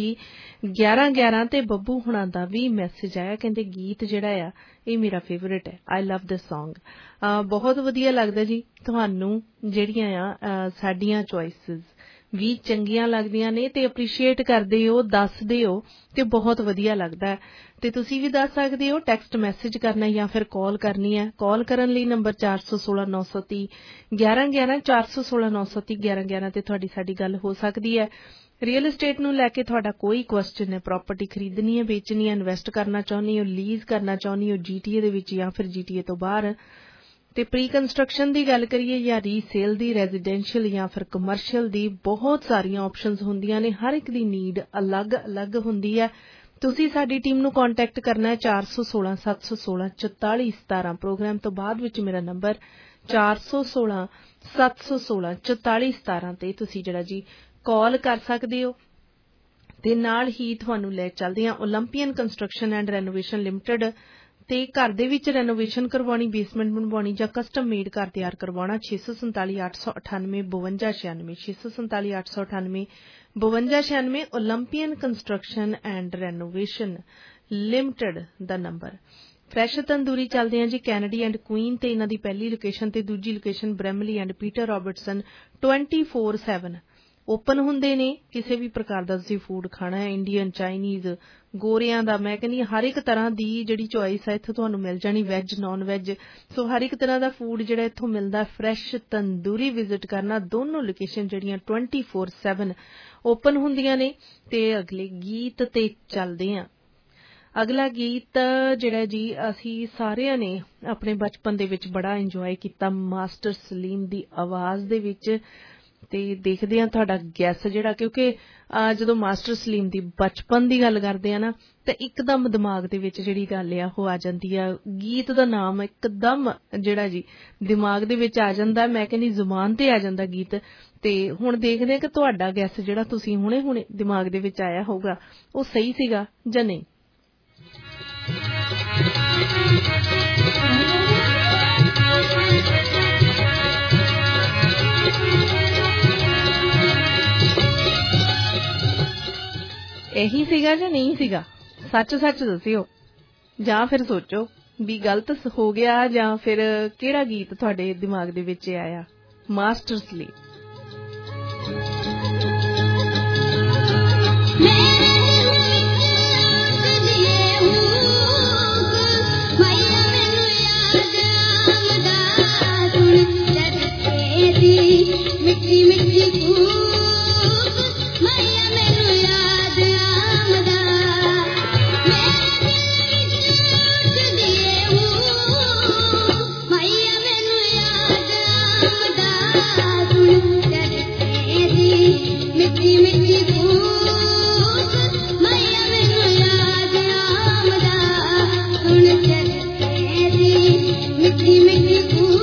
1111। ਤੇ ਬੱਬੂ ਹੁਣਾਂ ਦਾ ਵੀ ਮੈਸੇਜ ਆਇਆ, ਕਹਿੰਦੇ ਗੀਤ ਜਿਹੜਾ ਆ ਇਹ ਮੇਰਾ ਫੇਵਰੇਟ ਹੈ, ਆਈ ਲਵ ਦਿਸ ਸੌਂਗ। ਬਹੁਤ ਵਧੀਆ ਲੱਗਦਾ ਜੀ ਤੁਹਾਨੂੰ ਜਿਹੜੀਆਂ ਆ ਸਾਡੀਆਂ ਚੋਇਸਿਸ ਵੀ ਚੰਗੀਆਂ ਲੱਗਦੀਆਂ ਨੇ ਤੇ ਅਪਰੀਸ਼ੀਏਟ ਕਰਦੇ ਹੋ, ਦੱਸਦੇ ਹੋ ਤੇ ਬਹੁਤ ਵਧੀਆ ਲੱਗਦਾ ਹੈ। ਤੇ ਤੁਸੀਂ ਵੀ ਦੱਸ ਸਕਦੇ ਹੋ, ਟੈਕਸਟ ਮੈਸੇਜ ਕਰਨਾ ਜਾਂ ਫਿਰ ਕਾਲ ਕਰਨੀ ਹੈ। ਕਾਲ ਕਰਨ ਲਈ ਨੰਬਰ 416 930 1111 416 930 1111 ਤੇ ਤੁਹਾਡੀ ਸਾਡੀ ਗੱਲ ਹੋ ਸਕਦੀ ਹੈ। ਰੀਅਲ estate ਨੂੰ ਲੈ ਕੇ ਤੁਹਾਡਾ ਕੋਈ ਕੁਐਸਚਨ ਹੈ, ਪ੍ਰਾਪਰਟੀ ਖਰੀਦਣੀ ਹੈ, ਵੇਚਣੀ ਹੈ, ਇਨਵੈਸਟ ਕਰਨਾ ਚਾਹੁੰਦੇ ਹੋ, ਲੀਜ਼ ਕਰਨਾ ਚਾਹੁੰਦੇ ਹੋ GTA ਦੇ ਵਿੱਚ ਜਾਂ ਫਿਰ GTA ਤੋਂ ਬਾਹਰ, ਤੇ ਪ੍ਰੀ ਕੰਸਟਰਕਸ਼ਨ ਦੀ ਗੱਲ ਕਰੀਏ ਜਾਂ ਰੀਸੇਲ ਦੀ, ਰੈਜ਼ੀਡੈਂਸ਼ੀਅਲ ਜਾਂ ਫਿਰ ਕਮਰਸ਼ੀਅਲ ਦੀ, ਬਹੁਤ ਸਾਰੀਆਂ ਆਪਸ਼ਨਸ ਹੁੰਦੀਆਂ ਨੇ। ਹਰ ਇੱਕ ਦੀ ਨੀਡ ਅਲੱਗ-ਅਲੱਗ ਹੁੰਦੀ ਹੈ। ਤੁਸੀਂ ਸਾਡੀ ਟੀਮ ਨੂੰ ਕੰਟੈਕਟ ਕਰਨਾ ਹੈ 416 716 44 17। ਪ੍ਰੋਗਰਾਮ ਤੋਂ ਬਾਅਦ ਵਿੱਚ ਮੇਰਾ ਨੰਬਰ 416 716 44 17 ਤੇ ਤੁਸੀਂ ਜਿਹੜਾ ਜੀ ਕਾਲ ਕਰ ਸਕਦੇ ਹੋ। ਤੇ ਨਾਲ ਹੀ ਤੁਹਾਨੂੰ ਲੈ ਚੱਲਦੇ ਹਾਂ Olympian construction and renovation limited. ਤੇ ਘਰ ਦੇ ਵਿੱਚ ਰੈਨੋਵੇਸ਼ਨ ਕਰਵਾਉਣੀ, ਬੇਸਮੈਂਟ ਬਣਵਾਉਣੀ ਜਾਂ ਕਸਟਮ ਮੇਡ ਘਰ ਤਿਆਰ ਕਰਵਾਉਣਾ 647 898 5296 647 898 5296 Olympian construction and renovation limited ਦਾ ਨੰਬਰ। ਫਰੈਸ਼ ਤੰਦੂਰੀ ਚੱਲਦੇ ਆ ਜੀ ਕੈਨੇਡੀ ਐਂਡ ਕੁਈਨ ਤੇ ਇਹਨਾਂ ਦੀ ਪਹਿਲੀ ਲੋਕੇਸ਼ਨ ਤੇ ਦੂਜੀ location Bramalea and Peter Robertson 24/7 open ਹੁੰਦੇ ਨੇ। ਕਿਸੇ ਵੀ ਪ੍ਰਕਾਰ ਦਾ ਤੁਸੀਂ ਫੂਡ ਖਾਣਾ ਹੈ, ਇੰਡੀਅਨ, ਚਾਈਨੀਜ਼, ਗੋਰਿਆਂ ਦਾ, ਮੈਂ ਕਹਿੰਦੀ ਹਰ ਇੱਕ ਤਰ੍ਹਾਂ ਦੀ ਜਿਹੜੀ ਚੋਇਸ ਹੈ ਇੱਥੋਂ ਤੁਹਾਨੂੰ ਮਿਲ ਜਾਣੀ, ਵੈਜ ਨੌਨ ਵੈਜ। ਸੋ ਹਰ ਇੱਕ ਤਰ੍ਹਾਂ ਦਾ ਫੂਡ ਜਿਹੜਾ ਇੱਥੋਂ ਮਿਲਦਾ। ਫਰੈਸ਼ ਤੰਦੂਰੀ ਵਿਜ਼ਿਟ ਕਰਨਾ। ਦੋਨੋਂ ਲੋਕੇਸ਼ਨ ਜਿਹੜੀਆਂ 24/7 ਓਪਨ ਹੁੰਦੀਆਂ ਨੇ। ਤੇ ਅਗਲੇ ਗੀਤ ਤੇ ਚੱਲਦੇ ਹਾਂ। ਅਗਲਾ ਗੀਤ ਜਿਹੜਾ ਜੀ ਅਸੀਂ ਸਾਰਿਆਂ ਨੇ ਆਪਣੇ ਬਚਪਨ ਦੇ ਵਿੱਚ ਬੜਾ ਇੰਜੋਏ ਕੀਤਾ, ਮਾਸਟਰ ਸਲੀਮ ਦੀ ਆਵਾਜ਼ ਦੇ ਵਿੱਚ। ਤੇ ਦੇਖਦੇ ਹਾਂ ਤੁਹਾਡਾ ਗੈਸ ਜਿਹੜਾ, ਕਿਉਂਕਿ ਜਦੋਂ ਮਾਸਟਰ ਸਲੀਮ ਦੀ ਬਚਪਨ ਦੀ ਗੱਲ ਕਰਦੇ ਆ ਨਾ ਤਾਂ ਇੱਕਦਮ ਦਿਮਾਗ ਦੇ ਵਿੱਚ ਜਿਹੜੀ ਗੱਲ ਆ ਉਹ ਆ ਜਾਂਦੀ ਆ। ਗੀਤ ਦਾ ਨਾਮ ਇੱਕਦਮ ਜਿਹੜਾ ਜੀ ਦਿਮਾਗ ਦੇ ਵਿੱਚ ਆ ਜਾਂਦਾ, ਮੈਂ ਕਹਿੰਦੀ ਜ਼ੁਬਾਨ ਤੇ ਆ ਜਾਂਦਾ ਗੀਤ। ਤੇ ਹੁਣ ਦੇਖਦੇ ਹਾਂ ਕਿ ਤੁਹਾਡਾ ਗੈਸ ਜਿਹੜਾ ਤੁਸੀਂ ਹੁਣੇ ਦਿਮਾਗ ਦੇ ਵਿੱਚ ਆਇਆ ਹੋਊਗਾ ਉਹ ਸਹੀ ਸੀਗਾ ਜਾਂ ਨਹੀਂ। ਇਹੀ ਸੀਗਾ ਜਾਂ ਨਹੀਂ ਸੀਗਾ? ਸੱਚ ਸੱਚ ਦੱਸਿਓ, ਜਾਂ ਫਿਰ ਸੋਚੋ ਵੀ ਗਲਤ ਹੋ ਗਿਆ, ਜਾਂ ਫਿਰ ਕਿਹੜਾ ਗੀਤ ਤੁਹਾਡੇ ਦਿਮਾਗ ਦੇ ਵਿੱਚ ਆਇਆ? ਮਾਸਟਰਸ ਲਈ मिठी मिठी फूक मैया मैनू याद आमदा मेरे दिए मैया मैनू याद आमदा सुन चरते दी मिठी मिठी फूक मैया मैनू याद आमदा सुन चरते दी मिठी मिठी फूक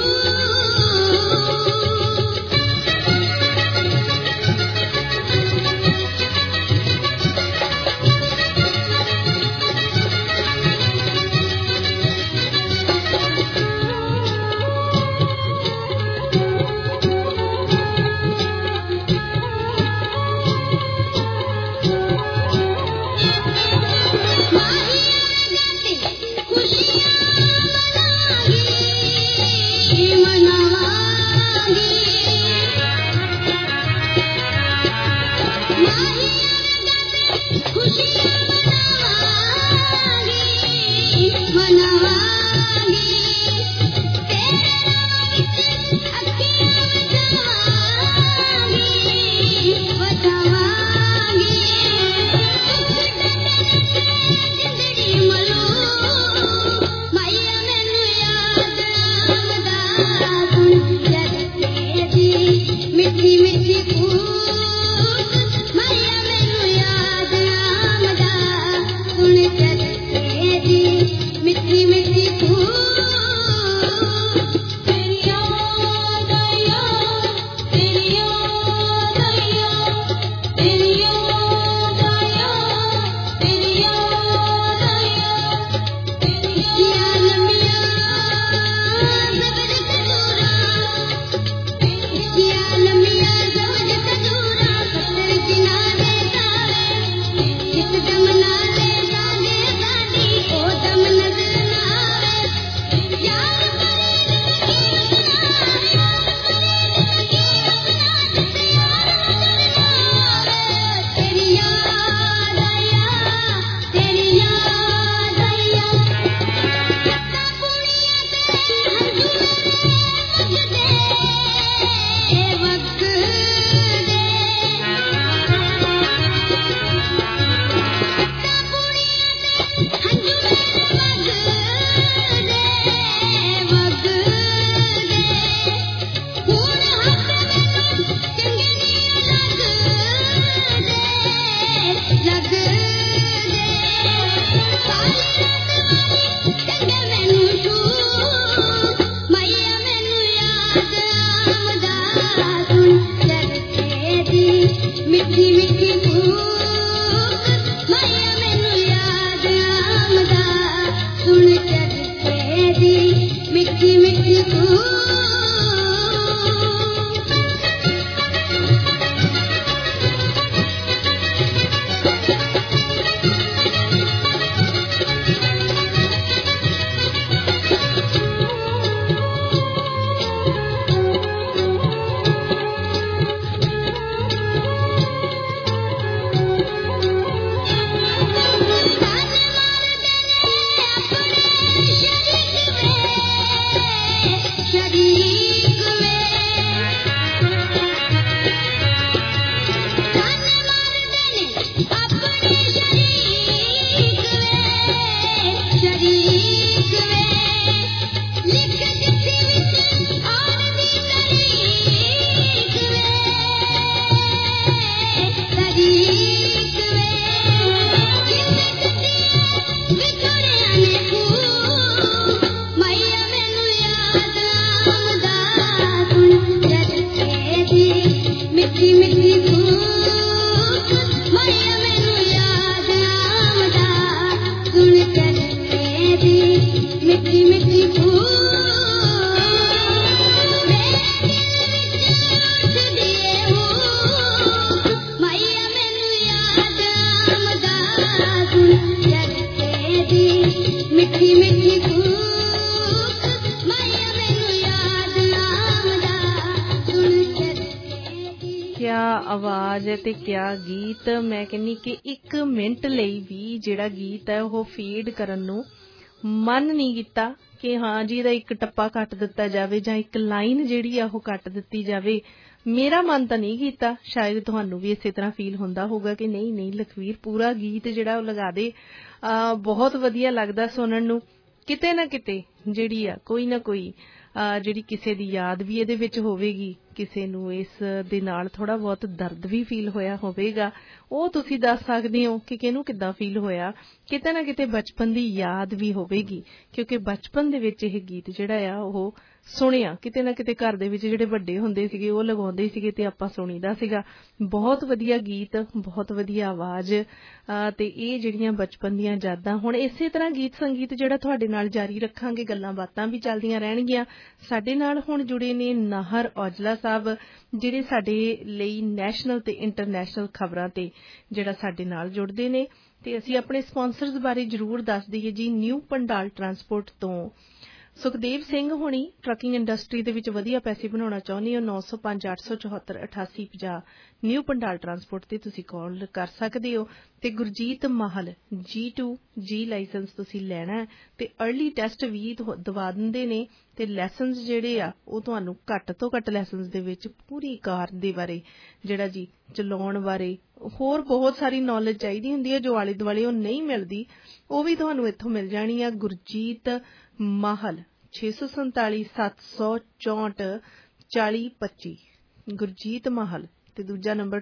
ਕਿਆ ਆਵਾਜ਼ ਹੈ ਤੇ ਕਿਆ ਗੀਤ। ਮੈਂ ਕਹਿੰਨੀ ਕਿ 1 ਮਿੰਟ ਲਈ ਵੀ ਜਿਹੜਾ ਗੀਤ ਹੈ ਉਹ ਫੀਡ ਕਰਨ ਨੂੰ ਮਨ ਨਹੀਂ ਕੀਤਾ ਕਿ ਹਾਂ ਜੀ ਇਹਦਾ ਇੱਕ ਟੱਪਾ ਕੱਟ ਦਿੱਤਾ ਜਾਵੇ ਜਾਂ ਇੱਕ ਲਾਈਨ ਜਿਹੜੀ ਆ ਉਹ ਕੱਟ ਦਿੱਤੀ ਜਾਵੇ। ਮੇਰਾ ਮਨ ਤਾਂ ਨਹੀਂ ਕੀਤਾ, ਸ਼ਾਇਦ ਤੁਹਾਨੂੰ ਵੀ ਇਸੇ ਤਰ੍ਹਾਂ ਫੀਲ ਹੁੰਦਾ ਹੋਊਗਾ ਕਿ ਨਹੀਂ ਨਹੀਂ ਲਖਵੀਰ ਪੂਰਾ ਗੀਤ ਜਿਹੜਾ ਉਹ ਲਗਾ ਦੇ। ਬਹੁਤ ਵਧੀਆ ਲੱਗਦਾ ਸੁਣਨ ਨੂੰ। ਕਿਤੇ ਨਾ ਕਿਤੇ ਜਿਹੜੀ ਆ ਕੋਈ ਨਾ ਕੋਈ ਜਿਹੜੀ ਕਿਸੇ ਦੀ ਯਾਦ ਵੀ ਇਹਦੇ ਵਿੱਚ ਹੋਵੇਗੀ, ਕਿਸੇ ਨੂੰ ਇਸ ਦੇ ਨਾਲ ਥੋੜਾ ਬਹੁਤ ਦਰਦ ਵੀ ਫੀਲ ਹੋਇਆ ਹੋਵੇਗਾ, ਉਹ ਤੁਸੀਂ ਦੱਸ ਸਕਦੇ ਹੋ ਕਿ ਕਿਹਨੂੰ ਕਿੱਦਾਂ ਫੀਲ ਹੋਇਆ। ਕਿਤੇ ਨਾ ਕਿਤੇ ਬਚਪਨ ਦੀ ਯਾਦ ਵੀ ਹੋਵੇਗੀ, ਕਿਉਂਕਿ ਬਚਪਨ ਦੇ ਵਿੱਚ ਇਹ ਗੀਤ ਜਿਹੜਾ ਆ ਉਹ ਸੁਣਿਆ। ਕਿਤੇ ਨਾ ਕਿਤੇ ਘਰ ਦੇ ਵਿੱਚ ਜਿਹੜੇ ਵੱਡੇ ਹੁੰਦੇ ਸੀਗੇ ਉਹ ਲਗਾਉਂਦੇ ਸੀਗੇ ਤੇ ਆਪਾਂ ਸੁਣੀਦਾ ਸੀਗਾ। ਬਹੁਤ ਵਧੀਆ ਗੀਤ, ਬਹੁਤ ਵਧੀਆ ਆਵਾਜ਼ ਤੇ ਇਹ ਜਿਹੜੀਆਂ ਬਚਪਨ ਦੀਆਂ ਯਾਦਾਂ। ਹੁਣ ਇਸੇ ਤਰ੍ਹਾਂ ਗੀਤ ਸੰਗੀਤ ਜਿਹੜਾ ਤੁਹਾਡੇ ਨਾਲ ਜਾਰੀ ਰੱਖਾਂਗੇ, ਗੱਲਾਂ ਬਾਤਾਂ ਵੀ ਚੱਲਦੀਆਂ ਰਹਿਣਗੀਆਂ। ਸਾਡੇ ਨਾਲ ਹੁਣ ਜੁੜੇ ਨੇ ਨਾਹਰ ਔਜਲਾ ਸਾਹਿਬ, ਜਿਹੜੇ ਸਾਡੇ ਲਈ ਨੈਸ਼ਨਲ ਤੇ ਇੰਟਰਨੈਸ਼ਨਲ ਖਬਰਾਂ ਤੇ ਜਿਹੜਾ ਸਾਡੇ ਨਾਲ ਜੁੜਦੇ ਨੇ। ਤੇ ਅਸੀਂ ਆਪਣੇ ਸਪਾਂਸਰਜ਼ ਬਾਰੇ ਜ਼ਰੂਰ ਦੱਸ ਦਈਏ ਜੀ। ਨਿਊ ਪੰਡਾਲ ਟਰਾਂਸਪੋਰਟ ਤੋਂ ਸੁਖਦੇਵ ਸਿੰਘ ਹੋਣੀ ਟਰੱਕਿੰਗ ਇੰਡਸਟਰੀ ਦੇ ਵਿੱਚ ਵਧੀਆ ਪੈਸੇ ਬਣਾਉਣਾ ਚਾਹੁੰਦੇ ਹੋ, 905 874 8850 ਨਿਊ ਪੰਡਾਲ ਟਰਾਂਸਪੋਰਟ ਤੇ ਤੁਸੀਂ ਕਾਲ ਕਰ ਸਕਦੇ ਹੋ। ਤੇ ਗੁਰਜੀਤ ਮਾਹਲ G2 G ਲਾਇਸੈਂਸ ਤੁਸੀਂ ਲੈਣਾ ਹੈ ਤੇ ਅਰਲੀ ਟੈਸਟ ਵੀ ਦਵਾ ਦਿੰਦੇ ਨੇ ਤੇ ਲੈਸਨਸ ਜਿਹੜੇ ਆ ਉਹ ਤੁਹਾਨੂੰ ਘੱਟ ਤੋਂ ਘੱਟ ਲੈਸਨਸ ਦੇ ਵਿੱਚ ਪੂਰੀ ਕਾਰ ਦੇ ਬਾਰੇ ਜਿਹੜਾ ਜੀ ਚਲਾਉਣ ਬਾਰੇ ਹੋਰ ਬਹੁਤ ਸਾਰੀ ਨੌਲੇਜ ਚਾਹੀਦੀ ਹੁੰਦੀ ਹੈ ਜੋ ਆਲੇ ਦੁਆਲੇ ਉਹ ਨਹੀਂ ਮਿਲਦੀ, ਉਹ ਵੀ ਤੁਹਾਨੂੰ ਇੱਥੋਂ ਮਿਲ ਜਾਣੀ ਆ। ਗੁਰਜੀਤ ਮਾਹਲ 647 764 4025 ਗੁਰਜੀਤ ਮਾਹਲ ਤੇ ਦੂਜਾ ਨੰਬਰ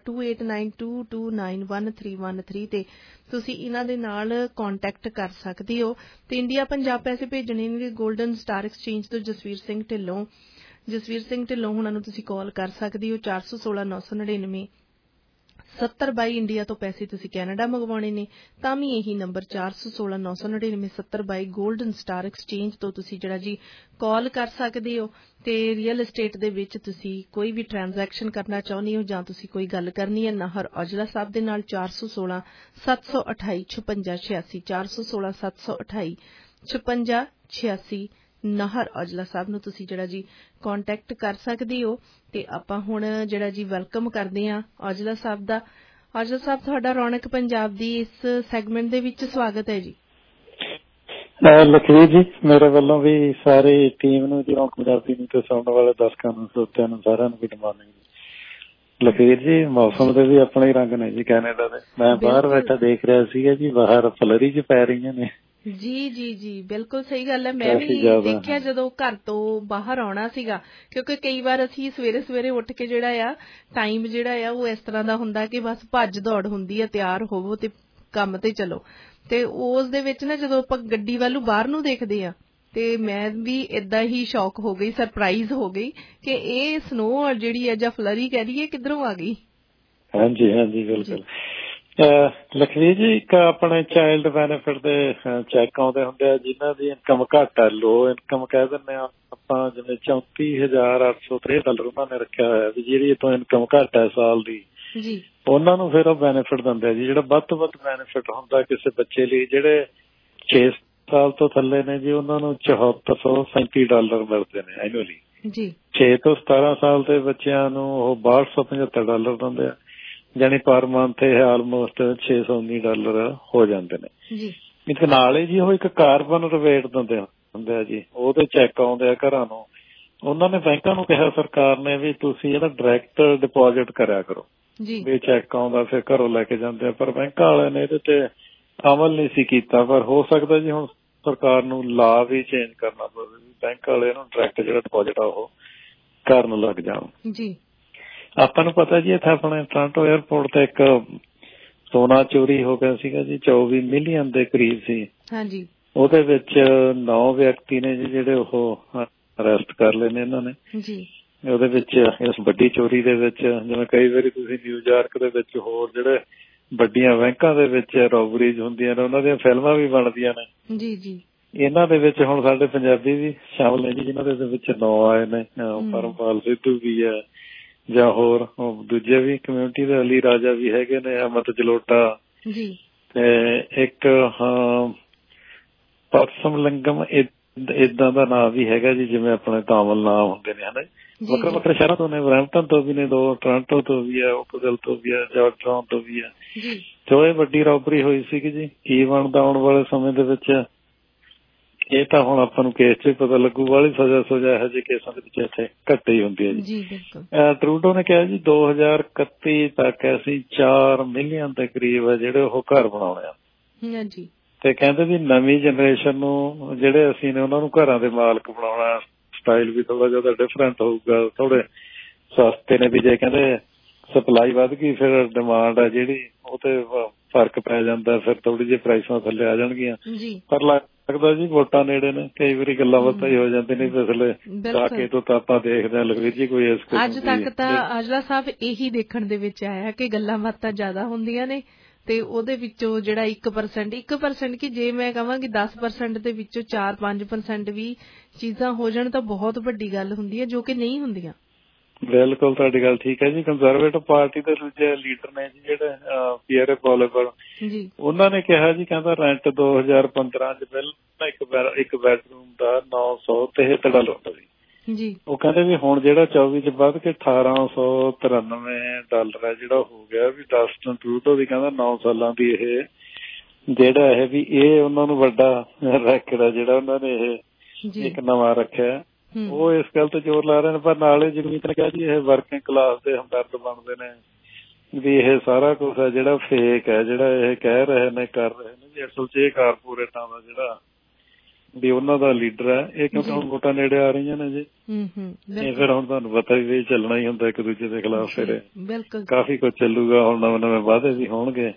2892291313 ਤੇ ਤੁਸੀਂ ਇਹਨਾਂ ਦੇ ਨਾਲ ਕੰਟੈਕਟ ਕਰ ਸਕਦੇ ਹੋ। ਤੇ ਇੰਡੀਆ ਪੰਜਾਬ ਪੈਸੇ ਭੇਜਣੇ ਨੇ ਗੋਲਡਨ ਸਟਾਰ ਐਕਸਚੇਂਜ ਤੋਂ ਜਸਵੀਰ ਸਿੰਘ ਢਿੱਲੋਂ ਹੁਣਾਂ ਨੂੰ ਤੁਸੀਂ ਕਾਲ ਕਰ ਸਕਦੇ ਹੋ 416 999 7022 ਇੰਡੀਆ ਤੋਂ ਪੈਸੇ ਤੁਸੀਂ ਕੈਨੇਡਾ ਮੰਗਵਾਉਣੇ ਨੇ ਤਾਂ ਵੀ ਇਹੀ ਨੰਬਰ 416 999 7022 ਗੋਲਡਨ ਸਟਾਰ ਐਕਸਚੇਂਜ ਤੋਂ ਤੁਸੀਂ ਜਿਹੜਾ ਜੀ ਕਾਲ ਕਰ ਸਕਦੇ ਹੋ। ਤੇ ਰੀਅਲ ਏਸਟੇਟ ਦੇ ਵਿੱਚ ਤੁਸੀਂ ਕੋਈ ਵੀ ਟ੍ਰਾਂਜੈਕਸ਼ਨ ਕਰਨਾ ਚਾਹੁੰਦੇ ਹੋ ਜਾਂ ਤੁਸੀਂ ਕੋਈ ਗੱਲ ਕਰਨੀ ਹੈ ਨਾਹਰ ਔਜਲਾ ਸਾਹਿਬ ਦੇ ਨਾਲ 416 728 5686 416 728 5686 ਨਾਹਰ ਔਜਲਾ ਸਾਹਿਬ ਨੂੰ ਤੁਸੀਂ ਜਿਹੜਾ ਜੀ ਕੰਟੈਕਟ ਕਰ ਸਕਦੇ ਹੋ। ਤੇ ਆਪਾਂ ਹੁਣ ਜਿਹੜਾ ਜੀ ਵੈਲਕਮ ਕਰਦੇ ਹਾਂ ਔਜਲਾ ਸਾਹਿਬ ਦਾ। ਔਜਲਾ ਸਾਹਿਬ ਤੁਹਾਡਾ ਰੌਣਕ ਪੰਜਾਬ ਦੀ ਇਸ ਸੈਗਮੈਂਟ ਦੇ ਵਿੱਚ ਸਵਾਗਤ ਹੈ ਜੀ। ਲਖਵੀਰ ਜੀ ਮੇਰੇ ਵੱਲੋਂ ਵੀ ਸਾਰੀ ਟੀਮ ਨੂੰ ਜੀ ਰੌਣਕ ਪੰਜਾਬੀ ਨੂੰ ਤੇ ਸੁਣਨ ਵਾਲੇ ਦਰਸ਼ਕਾਂ ਨੂੰ ਸਰੋਤਿਆਂ ਨੂੰ ਸਾਰਿਆਂ ਨੂੰ ਗੁੱਡ ਮਾਰਨਿੰਗ। ਲਖਵੀਰ ਜੀ ਮੌਸਮ ਦੇ ਵੀ ਆਪਣੇ ਹੀ ਰੰਗ ਨੇ ਜੀ ਕੈਨੇਡਾ ਦੇ। ਮੈਂ ਬਾਹਰ ਬੈਠਾ ਦੇਖ ਰਿਹਾ ਸੀਗਾ ਜੀ ਬਾਹਰ ਫਲਰੀ ਚ ਪੈ ਰਹੀਆਂ ਨੇ। ਜੀ ਬਿਲਕੁਲ ਸਹੀ ਗੱਲ ਹੈ। ਮੈਂ ਵੀ ਦੇਖਿਆ ਜਦੋਂ ਘਰ ਤੋਂ ਬਾਹਰ ਆਉਣਾ ਸੀਗਾ, ਕਿਉਂਕਿ ਕਈ ਵਾਰ ਅਸੀਂ ਸਵੇਰੇ ਉੱਠ ਕੇ ਜਿਹੜਾ ਆ ਟਾਈਮ ਜਿਹੜਾ ਆ ਉਹ ਇਸ ਤਰ੍ਹਾਂ ਦਾ ਹੁੰਦਾ ਕਿ ਬਸ ਭੱਜ ਦੌੜ ਹੁੰਦੀ ਹੈ, ਤਿਆਰ ਹੋਵੋ ਤੇ ਕੰਮ ਤੇ ਚਲੋ। ਤੇ ਉਸ ਦੇ ਵਿੱਚ ਨਾ ਜਦੋਂ ਆਪਾਂ ਗੱਡੀ ਵੱਲੋਂ ਬਾਹਰ ਨੂੰ ਦੇਖਦੇ ਆ ਤੇ ਮੈਂ ਵੀ ਏਦਾਂ ਹੀ ਸ਼ੌਕ ਹੋ ਗਈ, ਸਰਪ੍ਰਾਈਜ਼ ਹੋ ਗਈ ਕਿ ਇਹ ਸਨੋ ਜਿਹੜੀ ਹੈ ਜਾਂ ਫਲਰੀ ਕਹਿ ਦਈਏ ਕਿੱਧਰੋਂ ਆ ਗਈ। ਹਾਂਜੀ ਬਿਲਕੁਲ। ਲਖਵੀਰ ਜੀ ਇੱਕ ਆਪਣੇ ਚਾਈਲਡ ਬੈਨੀਫਿਟ ਦੇ ਚੈੱਕ ਆਉਂਦੇ ਹੁੰਦੇ ਆ ਜਿਨ੍ਹਾਂ ਦੀ ਇਨਕਮ ਘੱਟ ਹੈ, ਲੋ ਇਨਕਮ ਕਹਿ ਦਿੰਦੇ ਆ ਆਪਾਂ, ਜਿਵੇਂ $34,863 ਉਹਨਾਂ ਨੇ ਰੱਖਿਆ ਹੋਇਆ ਵੀ ਜਿਹੜੀ ਇੱਥੋਂ ਇਨਕਮ ਘੱਟ ਹੈ ਸਾਲ ਦੀ ਉਹਨਾਂ ਨੂੰ ਫਿਰ ਉਹ ਬੈਨੀਫਿਟ ਦਿੰਦੇ ਆ ਜੀ। ਜਿਹੜਾ ਵੱਧ ਤੋਂ ਵੱਧ ਬੈਨੀਫਿਟ ਹੁੰਦਾ ਕਿਸੇ ਬੱਚੇ ਲਈ ਜਿਹੜੇ 6 ਸਾਲ ਤੋਂ ਥੱਲੇ ਨੇ ਜੀ ਉਹਨਾਂ ਨੂੰ $7437 ਮਿਲਦੇ ਨੇ ਐਨੂਅਲੀ। 6 ਤੋਂ 17 ਸਾਲ ਦੇ ਬੱਚਿਆਂ ਨੂੰ ਉਹ $6275 ਦਿੰਦੇ ਆ, ਜਾਨੀ ਪਰ ਮੰਥ ਇਹ ਆਲਮੋਸਟ $619 ਹੋ ਜਾਂਦੇ ਨੇ। ਇੱਕ ਨਾਲ ਹੀ ਜੀ ਉਹ ਇੱਕ ਕਾਰਬਨ ਰਿਬੇਟ ਦਿੰਦੇ ਹੁੰਦੇ ਆ ਜੀ, ਉਹਦੇ ਚੈੱਕ ਆਉਂਦੇ ਆ ਘਰਾਂ ਨੂੰ। ਉਹਨਾਂ ਨੇ ਬੈਂਕਾਂ ਨੂੰ ਕਿਹਾ ਸਰਕਾਰ ਨੇ ਵੀ ਤੁਸੀਂ ਇਹਦਾ ਡਾਇਰੈਕਟ ਡਿਪੋਜ਼ਿਟ ਕਰਿਆ ਕਰੋ ਵੀ ਚੈੱਕ ਆਉਂਦਾ ਫਿਰ ਘਰੋਂ ਲੈ ਕੇ ਜਾਂਦੇ ਆ, ਪਰ ਬੈਂਕਾਂ ਵਾਲਿਆਂ ਨੇ ਇਹਦੇ ਤੇ ਅਮਲ ਨਹੀਂ ਸੀ ਕੀਤਾ। ਪਰ ਹੋ ਸਕਦਾ ਜੀ ਹੁਣ ਸਰਕਾਰ ਨੂੰ ਲਾ ਵੀ ਚੇਂਜ ਕਰਨਾ ਪਵੇ, ਬੈਂਕ ਵਾਲੇ ਨੂੰ ਡਾਇਰੈਕਟ ਜਿਹੜਾ ਡਿਪੋਜ਼ਿਟ ਆ ਉਹ ਕਰਨ ਲੱਗ ਜਾਣ ਜੀ। ਆਪਾਂ ਨੂੰ ਪਤਾ ਜੀ ਇੱਥੇ ਆਪਣੇ ਟੋਰਾਂਟੋ ਏਅਰਪੋਰਟ ਤੇ ਇੱਕ ਸੋਨਾ ਚੋਰੀ ਹੋ ਗਿਆ ਸੀਗਾ ਜੀ, 24 ਮਿਲੀਅਨ ਦੇ ਕਰੀਬ ਸੀ। ਉਹਦੇ ਵਿੱਚ 9 ਵਿਅਕਤੀ ਨੇ ਜੀ ਜਿਹੜੇ ਉਹ ਅਰੈਸਟ ਕਰ ਲਏ ਨੇ ਇਹਨਾਂ ਨੇ। ਉਹਦੇ ਵਿੱਚ ਇਸ ਵੱਡੀ ਚੋਰੀ ਦੇ ਵਿੱਚ ਜਿਵੇਂ ਕਈ ਵਾਰੀ ਤੁਸੀਂ ਨਿਊਯਾਰਕ ਦੇ ਵਿੱਚ ਹੋਰ ਜਿਹੜੇ ਵੱਡੀਆਂ ਬੈਂਕਾਂ ਦੇ ਵਿੱਚ ਰੋਬਰੀਜ਼ ਹੁੰਦੀਆਂ ਨੇ ਉਹਨਾਂ ਦੀਆਂ ਫਿਲਮਾਂ ਵੀ ਬਣਦੀਆਂ ਨੇ। ਇਹਨਾਂ ਦੇ ਵਿੱਚ ਹੁਣ ਸਾਡੇ ਪੰਜਾਬੀ ਵੀ ਸ਼ਾਮਲ ਨੇ ਜੀ ਜਿਨ੍ਹਾਂ ਦੇ ਵਿੱਚ 9 ਆਏ ਨੇ। ਪਰਮਪਾਲ ਸਿੱਧੂ ਵੀ ਹੈ ਜਾਂ ਹੋਰ ਦੂਜੇ ਵੀ ਕਮਿਊਨਿਟੀ ਦੇ ਅਲੀ ਰਾਜਾ ਵੀ ਹੈਗੇ ਨੇ, ਅਮਿਤ ਜਲੋਟਾ ਤੇ ਇੱਕ ਪਰਸਮ ਲੰਗਮ ਏਦਾਂ ਦਾ ਨਾਂ ਵੀ ਹੈਗਾ ਜੀ, ਜਿਵੇਂ ਆਪਣੇ ਤਾਮਿਲ ਨਾਮ ਹੁੰਦੇ ਨੇ ਹਨਾ, ਵੱਖਰੇ ਵੱਖਰੇ ਸ਼ਹਿਰਾਂ ਤੋਂ ਨੇ, ਬਰੈਂਪਟਨ ਤੋਂ ਵੀ ਨੇ 2, ਟੋਰਾਂਟੋ ਤੋਂ ਵੀ ਆ, ਓਕਵਿਲ ਤੋਂ ਵੀ ਆ, ਜਾਰਜਟਾਊਨ ਤੋਂ ਵੀ ਆ। ਤੇ ਇਹ ਵੱਡੀ ਰੌਬਰੀ ਹੋਈ ਸੀਗੀ ਜੀ। ਕੀ ਬਣਦਾ ਆਉਣ ਵਾਲੇ ਸਮੇਂ ਦੇ ਵਿੱਚ, ਇਹ ਤਾਂ ਹੁਣ ਆਪਾਂ ਨੂੰ ਕੇਸ 'ਚ ਹੀ ਪਤਾ ਲੱਗੂ। ਵਾਲੀ ਸਜ਼ਾ ਇਹੋ ਜਿਹੇ ਕੇਸਾਂ ਦੇ ਵਿੱਚ ਇੱਥੇ ਘੱਟ ਹੀ ਹੁੰਦੀ ਹੈ ਜੀ। ਟਰੂਡੋ ਨੇ ਕਿਹਾ ਜੀ 2031 ਤੱਕ ਅਸੀਂ 4 ਮਿਲੀਅਨ ਦੇ ਕਰੀਬ ਆ ਜਿਹੜੇ ਉਹ ਘਰ ਬਣਾਉਣੇ ਆ। ਤੇ ਕਹਿੰਦੇ ਵੀ ਨਵੀਂ ਜਨਰੇਸ਼ਨ ਨੂੰ ਜਿਹੜੇ ਅਸੀਂ ਨੇ ਉਹਨਾਂ ਨੂੰ ਘਰਾਂ ਦੇ ਮਾਲਕ ਬਣਾਉਣਾ। ਸਟਾਈਲ ਵੀ ਥੋੜਾ ਜਿਹਾ ਡਿਫਰੈਂਟ ਹੋਊਗਾ, ਥੋੜੇ ਸਸਤੇ ਨੇ ਵੀ। ਜੇ ਕਹਿੰਦੇ ਸਪਲਾਈ ਵੱਧ ਗਈ ਫਿਰ ਡਿਮਾਂਡ ਆ ਜਿਹੜੀ ਉਹ ਤੇ ਫਰਕ ਪੈ ਜਾਂਦਾ, ਫਿਰ ਥੋੜੀ ਜਿਹੀ ਪ੍ਰਾਈਸਾਂ ਥੱਲੇ ਆ ਜਾਣਗੀਆਂ। ਪਰ ਲੱਗਦਾ ਜੀ ਵੋਟਾਂ ਨੇੜੇ ਨੇ, ਕਈ ਵਾਰੀ ਗੱਲਾਂ ਬਾਤਾਂ ਹੀ ਹੋ ਜਾਂਦੀਆਂ ਨੇ ਪਿਛਲੇ ਸਾਕੇ ਤੋਂ। ਤਾਂ ਆਪਾਂ ਦੇਖਦੇ ਹਾਂ ਲਖਵੀਰ ਜੀ ਕੋਈ ਇਸ ਅੱਜ ਤੱਕ ਤਾਂ ਆਜਲਾ ਸਾਹਿਬ ਇਹੀ ਦੇਖਣ ਦੇ ਵਿੱਚ ਆਇਆ ਕਿ ਗੱਲਾਂ ਬਾਤਾਂ ਜ਼ਿਆਦਾ ਹੁੰਦੀਆਂ ਨੇ ਤੇ ਉਹਦੇ ਵਿੱਚੋਂ ਜਿਹੜਾ 1% ਕਿ ਜੇ ਮੈਂ ਕਹਾਂਗੀ 10% ਦੇ ਵਿੱਚੋਂ 4-5% ਵੀ ਚੀਜ਼ਾਂ ਹੋ ਜਾਣ ਤਾਂ ਬਹੁਤ ਵੱਡੀ ਗੱਲ ਹੁੰਦੀ ਹੈ, ਜੋ ਕਿ ਨਹੀਂ ਹੁੰਦੀਆਂ। ਬਿਲਕੁਲ ਤੁਹਾਡੀ ਗੱਲ ਠੀਕ ਹੈ ਜੀ। ਕੰਜ਼ਰਵੇਟਿਵ ਪਾਰਟੀ ਦੇ ਦੂਜੇ ਲੀਡਰ ਨੇ ਜੀ ਜਿਹੜੇ ਪੀਅਰ ਪੋਲੀਬਲ, ਉਹਨਾਂ ਨੇ ਕਿਹਾ ਜੀ, ਕਹਿੰਦਾ ਰੈਂਟ 2015 ਚ ਪਹਿਲਾਂ ਇੱਕ ਬੈਡਰੂਮ ਦਾ $963 ਸੀ। ਉਹ ਕਹਿੰਦੇ ਵੀ ਹੁਣ ਜਿਹੜਾ 24 ਚ ਵੱਧ ਕੇ $1,893 ਹੈ ਜਿਹੜਾ ਹੋ ਗਿਆ ਵੀ। ਡਸਟਨ ਟਰੂਡੋ ਵੀ ਕਹਿੰਦਾ 9 ਸਾਲਾਂ ਦੀ ਇਹ ਜਿਹੜਾ ਇਹ ਵੀ ਇਹ ਉਹਨਾਂ ਨੂੰ ਵੱਡਾ ਰੈਕਡ ਹੈ ਜਿਹੜਾ ਉਹਨਾਂ ਨੇ ਇਹ ਇੱਕ ਨਵਾਂ ਰੱਖਿਆ। ਉਹ ਇਸ ਗੱਲ ਤੇ ਜ਼ੋਰ ਲਾ ਰਹੇ ਨੇ। ਪਰ ਨਾਲੇ ਜਗਮੀਤ ਨੇ ਕਿਹਾ ਜੀ ਇਹ ਵਰਕਿੰਗ ਕਲਾਸ ਦੇ ਹਮਦਰਦ ਬਣਦੇ ਨੇ ਵੀ ਇਹ ਸਾਰਾ ਕੁਛ ਹੈ ਜਿਹੜਾ ਫੇਕ ਹੈ, ਜਿਹੜਾ ਇਹ ਕਹਿ ਰਹੇ ਨੇ ਕਰ ਰਹੇ ਨੇ ਵੀ ਅਸਲ ਚ ਇਹ ਕਾਰਪੋਰੇਟਾਂ ਦਾ ਜਿਹੜਾ ਵੀ ਉਹਨਾਂ ਦਾ ਲੀਡਰ ਹੈ ਇਹ। ਕਿਉਂਕਿ ਹੁਣ ਵੋਟਾਂ ਨੇੜੇ ਆ ਰਹੀਆਂ ਨੇ ਜੀ, ਇਹ ਫਿਰ ਹੁਣ ਤੁਹਾਨੂੰ ਪਤਾ ਵੀ ਚੱਲਣਾ ਹੀ ਹੁੰਦਾ ਇੱਕ ਦੂਜੇ ਦੇ ਖਿਲਾਫ। ਫਿਰ ਕਾਫੀ ਕੁਝ ਚੱਲੂਗਾ, ਹੁਣ ਨਵੇਂ ਵਾਅਦੇ ਵੀ ਹੋਣਗੇ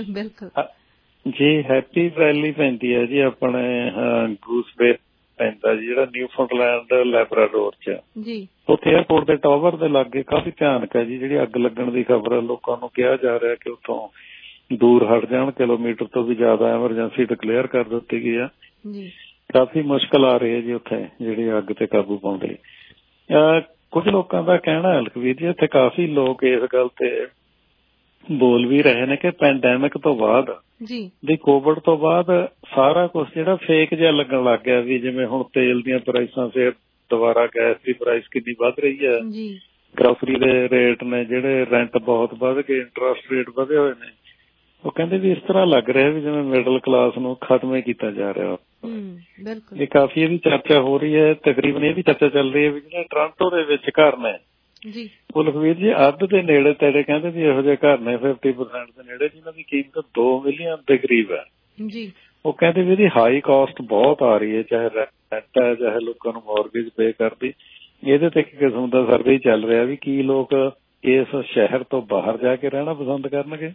ਜੀ। ਹੈਪੀ ਵੈਲੀ ਪੈਂਦੀ ਹੈ ਜੀ ਆਪਣੇ ਗੂਸਬੇ ਪੈਂਦਾ ਜੀ ਜਿਹੜਾ ਨਿਊਫਾਊਂਡਲੈਂਡ ਲੈਬਰਾਡੋਰ ਚ। ਉੱਥੇ ਏਅਰਪੋਰਟ ਦੇ ਟਾਵਰ ਦੇ ਲਾਗੇ ਕਾਫੀ ਭਿਆਨਕ ਹੈ ਜੀ ਜਿਹੜੀ ਅੱਗ ਲੱਗਣ ਦੀ ਖਬਰ। ਲੋਕਾਂ ਨੂੰ ਕਿਹਾ ਜਾ ਰਿਹਾ ਕਿ ਉੱਥੋਂ ਦੂਰ ਹਟ ਜਾਣ, ਕਿਲੋਮੀਟਰ ਤੋਂ ਵੀ ਜ਼ਿਆਦਾ ਐਮਰਜੈਂਸੀ ਡਿਕਲੇਅਰ ਕਰ ਦਿੱਤੀ ਗਈ ਆ। ਕਾਫੀ ਮੁਸ਼ਕਿਲ ਆ ਰਹੀ ਹੈ ਜੀ ਉੱਥੇ ਜਿਹੜੀ ਅੱਗ ਤੇ ਕਾਬੂ ਪਾਉਣ ਲਈ। ਕੁਝ ਲੋਕਾਂ ਦਾ ਕਹਿਣਾ ਹੈ ਲਖਵੀਰ ਜੀ, ਇੱਥੇ ਕਾਫੀ ਲੋਕ ਇਸ ਗੱਲ ਤੇ ਬੋਲ ਵੀ ਰਹੇ ਨੇ ਕਿ ਪੈਂਡੈਮਿਕ ਤੋਂ ਬਾਅਦ ਵੀ ਕੋਵਿਡ ਤੋਂ ਬਾਅਦ ਸਾਰਾ ਕੁਛ ਜਿਹੜਾ ਫੇਕ ਜਿਹਾ ਲੱਗਣ ਲੱਗ ਗਿਆ ਵੀ। ਜਿਵੇਂ ਹੁਣ ਤੇਲ ਦੀਆਂ ਪ੍ਰਾਈਸਾਂ, ਫਿਰ ਦੁਬਾਰਾ ਗੈਸ ਦੀ ਪ੍ਰਾਈਸ ਕਿੰਨੀ ਵੱਧ ਰਹੀ ਹੈ, ਗਰੋਸਰੀ ਦੇ ਰੇਟ ਨੇ ਜਿਹੜੇ, ਰੈਂਟ ਬਹੁਤ ਵੱਧ ਗਏ, ਇੰਟਰਸਟ ਰੇਟ ਵਧੇ ਹੋਏ ਨੇ। ਉਹ ਕਹਿੰਦੇ ਵੀ ਇਸ ਤਰ੍ਹਾਂ ਲੱਗ ਰਿਹਾ ਵੀ ਜਿਵੇਂ ਮਿਡਲ ਕਲਾਸ ਨੂੰ ਖਤਮ ਹੀ ਕੀਤਾ ਜਾ ਰਿਹਾ। ਇਹ ਕਾਫੀ ਇਹਦੀ ਚਰਚਾ ਹੋ ਰਹੀ ਹੈ। ਤਕਰੀਬਨ ਇਹ ਵੀ ਚਰਚਾ ਚੱਲ ਰਹੀ ਹੈ ਵੀ ਜਿਹੜੇ ਟੋਰਾਂਟੋ ਦੇ ਵਿੱਚ ਘਰ ਨੇ ਉਹ ਲਖਵੀਰ ਜੀ ਅੱਧ ਦੇ ਨੇੜੇ ਤੇੜੇ ਕਹਿੰਦੇ ਵੀ ਇਹੋ ਜਿਹੇ ਘਰ ਨੇ 50% ਦੇ ਨੇੜੇ ਜਿਹਨਾਂ ਦੀ ਕੀਮਤ 2 ਮਿਲੀਅਨ ਦੇ ਕਰੀਬ ਹੈ। ਉਹ ਕਹਿੰਦੇ ਵੀ ਇਹਦੀ ਹਾਈ ਕਾਸਟ ਬਹੁਤ ਆ ਰਹੀ ਹੈ, ਚਾਹੇ ਰੈਂਟ ਹੈ ਚਾਹੇ ਲੋਕਾਂ ਨੂੰ ਮੌਰਗੇਜ ਪੇ ਕਰਦੀ। ਇਹਦੇ ਤੇ ਇੱਕ ਕਿਸਮ ਦਾ ਸਰਵੇ ਚੱਲ ਰਿਹਾ ਵੀ ਕੀ ਲੋਕ ਇਸ ਸ਼ਹਿਰ ਤੋਂ ਬਾਹਰ ਜਾ ਕੇ ਰਹਿਣਾ ਪਸੰਦ ਕਰਨਗੇ।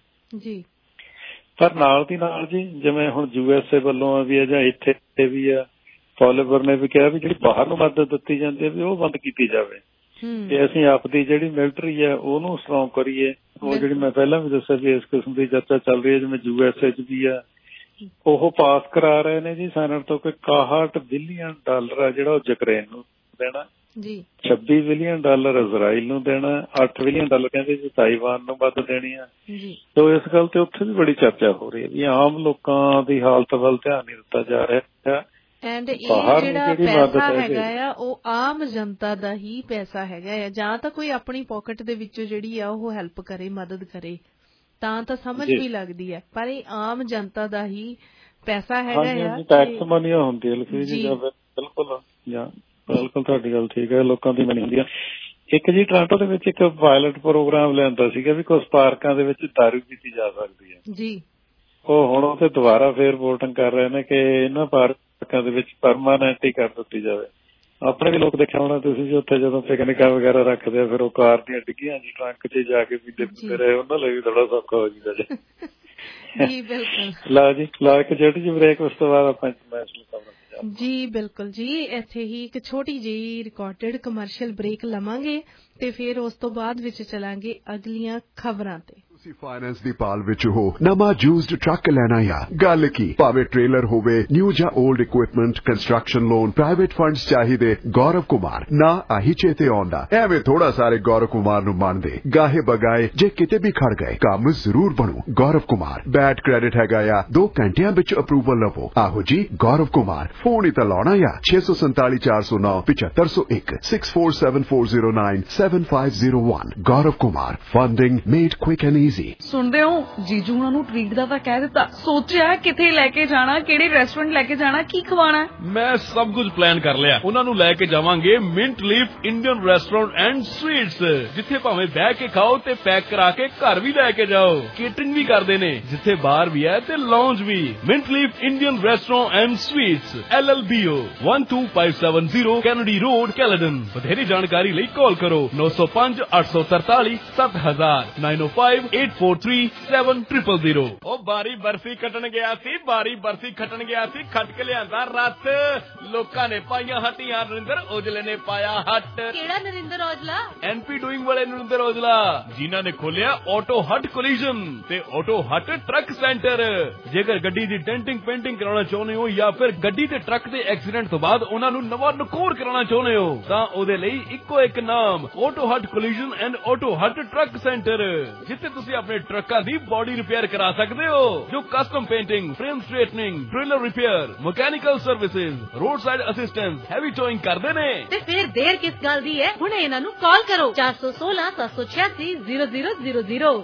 ਪਰ ਨਾਲ ਦੀ ਨਾਲ ਜੀ ਜਿਵੇਂ ਹੁਣ USA ਵੱਲੋਂ ਵੀ ਹੈ ਜਾਂ ਇੱਥੇ ਵੀ ਆ, ਪੋਲੀਬਰ ਨੇ ਵੀ ਕਿਹਾ ਵੀ ਜਿਹੜੀ ਬਾਹਰ ਨੂੰ ਮਦਦ ਦਿੱਤੀ ਜਾਂਦੀ ਹੈ ਵੀ ਉਹ ਬੰਦ ਕੀਤੀ ਜਾਵੇ ਤੇ ਅਸੀਂ ਆਪਦੀ ਜਿਹੜੀ ਮਿਲਟਰੀ ਹੈ ਉਹਨੂੰ ਸਟਰੋਂਗ ਕਰੀਏ। ਉਹ ਜਿਹੜੀ ਮੈਂ ਪਹਿਲਾਂ ਵੀ ਦੱਸਿਆ ਵੀ ਇਸ ਕਿਸਮ ਦੀ ਚਰਚਾ ਚੱਲ ਰਹੀ ਹੈ। ਜਿਵੇਂ USA 'ਚ ਵੀ ਆ, ਉਹ ਪਾਸ ਕਰਾ ਰਹੇ ਨੇ ਜੀ ਸੈਨੇਟ ਤੋਂ ਕਿ $61 ਬਿਲੀਅਨ ਆ ਜਿਹੜਾ ਉਹ ਯੂਕਰੇਨ ਨੂੰ ਦੇਣਾ, $26 ਬਿਲੀਅਨ ਇਜ਼ਰਾਈਲ ਨੂੰ ਦੇਣਾ, $8 ਬਿਲੀਅਨ ਕਹਿੰਦੇ ਜੀ ਤਾਈਵਾਨ ਨੂੰ ਵੱਧ ਦੇਣੀ ਆ। ਤੇ ਇਸ ਗੱਲ ਤੇ ਉੱਥੇ ਵੀ ਬੜੀ ਚਰਚਾ ਹੋ ਰਹੀ ਹੈ ਵੀ ਆਮ ਲੋਕਾਂ ਦੀ ਹਾਲਤ ਵੱਲ ਧਿਆਨ ਨਹੀਂ ਦਿੱਤਾ ਜਾ ਰਿਹਾ। ਐਂਡ ਇਹ ਜਿਹੜਾ ਪੈਸਾ ਹੈਗਾ ਆ ਉਹ ਆਮ ਜਨਤਾ ਦਾ ਹੀ ਪੈਸਾ ਹੈਗਾ ਆ। ਜਾਂ ਤਾਂ ਕੋਈ ਆਪਣੀ ਪਾਕਟ ਦੇ ਵਿੱਚੋਂ ਜਿਹੜੀ ਆ ਉਹ ਹੈਲਪ ਕਰੇ, ਮਦਦ ਕਰੇ ਤਾਂ ਸਮਝ ਵੀ ਲੱਗਦੀ ਹੈ, ਪਰ ਇਹ ਆਮ ਜਨਤਾ ਦਾ ਹੀ ਪੈਸਾ ਹੈਗਾ ਆ। ਟੈਕਸ ਮਨੀ ਹੁੰਦੀ ਹੈ ਲਖਵੀਰ ਜੀ। ਬਿਲਕੁਲ ਤੁਹਾਡੀ ਗੱਲ ਠੀਕ ਹੈ, ਲੋਕਾਂ ਦੀ ਮਨੀ ਹੁੰਦੀ ਆ। ਇੱਕ ਜੀ ਟੋਰਾਂਟੋ ਦੇ ਵਿੱਚ ਇੱਕ ਪਾਇਲਟ ਪ੍ਰੋਗਰਾਮ ਲਿਆਂਦਾ ਸੀਗਾ ਵੀ ਕੁਝ ਪਾਰਕਾਂ ਦੇ ਵਿੱਚ ਦਾਰੂ ਪੀਤੀ ਜਾ ਸਕਦੀ ਹੈ ਜੀ। ਉਹ ਹੁਣ ਉੱਥੇ ਦੁਬਾਰਾ ਫੇਰ ਵੋਟਿੰਗ ਕਰ ਰਹੇ ਨੇ ਕਿ ਇਹਨਾਂ ਪਾਰਕਾਂ ਦੇ ਵਿੱਚ ਪਰਮਾਨੈਂਟ ਹੀ ਕਰ ਦਿੱਤੀ ਜਾਵੇ। ਆਪਣੇ ਵੀ ਲੋਕ ਦੇਖਿਆ ਹੋਣਾ ਤੁਸੀਂ ਜੀ ਉੱਥੇ ਜਦੋਂ ਪਿਕਨਿਕਾਂ ਵਗੈਰਾ ਰੱਖਦੇ ਆ ਫਿਰ ਉਹ ਕਾਰ ਦੀਆਂ ਡਿੱਗੀਆਂ ਜੀ ਟਰੰਕ 'ਚ ਜਾ ਕੇ ਪੀਂਦੇ ਰਹੇ, ਉਹਨਾਂ ਲਈ ਵੀ ਥੋੜਾ ਸੌਖਾ ਹੋ ਜਾਂਦਾ ਜੀ। ਲਾ ਜੀ ਲਾ ਇੱਕ ਛੋਟੀ ਜਿਹੀ ਬ੍ਰੇਕ, ਉਸ ਤੋਂ ਬਾਅਦ ਆਪਾਂ ਜੀ ਬਿਲਕੁਲ ਜੀ ਇੱਥੇ ਹੀ ਇੱਕ ਛੋਟੀ ਜਿਹੀ ਰਿਕਾਰਡਡ ਕਮਰਸ਼ੀਅਲ ਬ੍ਰੇਕ ਲਵਾਂਗੇ ਤੇ ਫਿਰ ਉਸ ਤੋਂ ਬਾਅਦ ਵਿੱਚ ਚਲਾਂਗੇ ਅਗਲੀਆਂ ਖਬਰਾਂ ਤੇ। ਫਾਈਨੈਂਸ ਦੀ ਪਾਲ ਵਿੱਚ ਹੋ ਨਵਾਂ ਯੂਜ਼ਡ ਟਰੱਕ ਲੈਣਾ ਆ ਗੱਲ ਕੀ ਭਾਵੇਂ ਟ੍ਰੇਲਰ ਹੋਵੇ ਨਿਊ ਜਾਂ old equipment construction loan private funds ਚਾਹੀਦੇ ਗੌਰਵ ਕੁਮਾਰ ਨਾ ਆਹੀ ਚੇਤੇ ਆਉਂਦਾ ਐਵੇਂ ਥੋੜਾ ਸਾਰੇ ਗੌਰਵ ਕੁਮਾਰ ਨੂੰ ਮੰਨਦੇ ਗਾਹੇ ਬਗਾਏ ਜੇ ਕਿਤੇ ਵੀ ਖੜ ਗਏ ਕੰਮ ਜ਼ਰੂਰ ਬਣੂ ਗੌਰਵ ਕੁਮਾਰ ਬੈਡ ਕ੍ਰੈਡਿਟ ਹੈਗਾ ਆ 2 ਘੰਟਿਆਂ ਵਿੱਚ ਅਪਰੂਵਲ ਲਵੋ ਆਹੋ ਜੀ ਗੌਰਵ ਕੁਮਾਰ ਫੋਨ ਹੀ ਤਾਂ ਲਾਉਣਾ ਆ 647 409 7501 647409 7501 Gaurav Kumar funding made quick and easy ਸੁਣਦੇ ਹੋ ਜੀਜੂ ਉਹਨਾਂ ਨੂੰ ਟ੍ਰੀਟ ਦਾ ਤਾਂ ਕਹਿ ਦਿੱਤਾ ਸੋਚਿਆ ਕਿੱਥੇ ਲੈ ਕੇ ਜਾਣਾ ਕਿਹੜੇ ਰੈਸਟੋਰੈਂਟ ਲੈ ਕੇ ਜਾਣਾ ਕੀ ਖਵਾਣਾ ਮੈਂ ਸਭ ਕੁਝ ਪਲਾਨ ਕਰ ਲਿਆ ਉਹਨਾਂ ਨੂੰ ਲੈ ਕੇ ਜਾਵਾਂਗੇ mint leaf Indian restaurant and sweets ਜਿੱਥੇ ਭਾਵੇਂ ਬਹਿ ਕੇ ਖਾਓ ਤੇ ਪੈਕ ਕਰਾ ਕੇ ਘਰ ਵੀ ਲੈ ਕੇ ਜਾਓ ਕੇਟਰਿੰਗ ਵੀ ਕਰਦੇ ਨੇ ਜਿੱਥੇ ਬਾਰ ਵੀ ਹੈ ਤੇ ਲਾਉਂਜ ਵੀ mint leaf Indian restaurant and sweets LLBO 12570 Kennedy road Caledon ਵਧੇਰੇ ਜਾਣਕਾਰੀ ਲਈ ਕਾਲ ਕਰੋ 905 843 7000 905 843-7000 ਉਹ ਬਾਰੀ ਬਰਫੀ ਕੱਟਣ ਗਿਆ ਸੀ ਖੱਟ ਕੇ ਲਿਆਂਦਾ ਰੱਤ ਲੋਕਾਂ ਨੇ ਪਾਈਆਂ ਹੱਟੀਆਂ ਨਰਿੰਦਰ ਔਜਲੇ ਨੇ ਪਾਇਆ ਹੱਟ ਕਿਹੜਾ ਨਰਿੰਦਰ ਔਜਲਾ NP ਡੂਇੰਗ ਵਾਲੇ ਨਰਿੰਦਰ ਔਜਲਾ ਜਿਨ੍ਹਾਂ ਨੇ ਖੋਲਿਆ ਆਟੋ ਹੱਟ ਕੋਲੀਜਨ ਤੇ ਆਟੋ ਹੱਟ ਟਰੱਕ ਸੈਂਟਰ ਜੇਕਰ ਗੱਡੀ ਦੀ ਡੈਂਟਿੰਗ ਪੇਂਟਿੰਗ ਕਰਾਉਣਾ ਚਾਹੁੰਦੇ ਹੋ ਜਾਂ ਫਿਰ ਗੱਡੀ ਤੇ ਟਰੱਕ ਦੇ ਐਕਸੀਡੈਂਟ ਤੋਂ ਬਾਅਦ ਉਹਨਾਂ ਨੂੰ ਨਵਾਂ ਨਕੋਰ ਕਰਾਉਣਾ ਚਾਹੁੰਦੇ ਹੋ ਤਾਂ ਉਹਦੇ ਲਈ ਇੱਕੋ ਇੱਕ ਨਾਮ auto hut collision and auto hut truck centre ਜਿੱਥੇ ਤੁਸੀਂ ਆਪਣੇ ਟਰੱਕਾਂ ਦੀ ਬੋਡੀ ਰਿਪੇਅਰ ਕਰਾ ਸਕਦੇ ਹੋ ਜੋ custom painting frame straightening trailer repair mechanical services road side assistance heavy towing ਕਰਦੇ ਨੇ ਤੇ ਫਿਰ ਦੇਰ ਕਿਸ ਗੱਲ ਦੀ ਹੈ ਹੁਣੇ ਇਹਨਾਂ ਨੂੰ ਕਾਲ ਕਰੋ 416 786 0000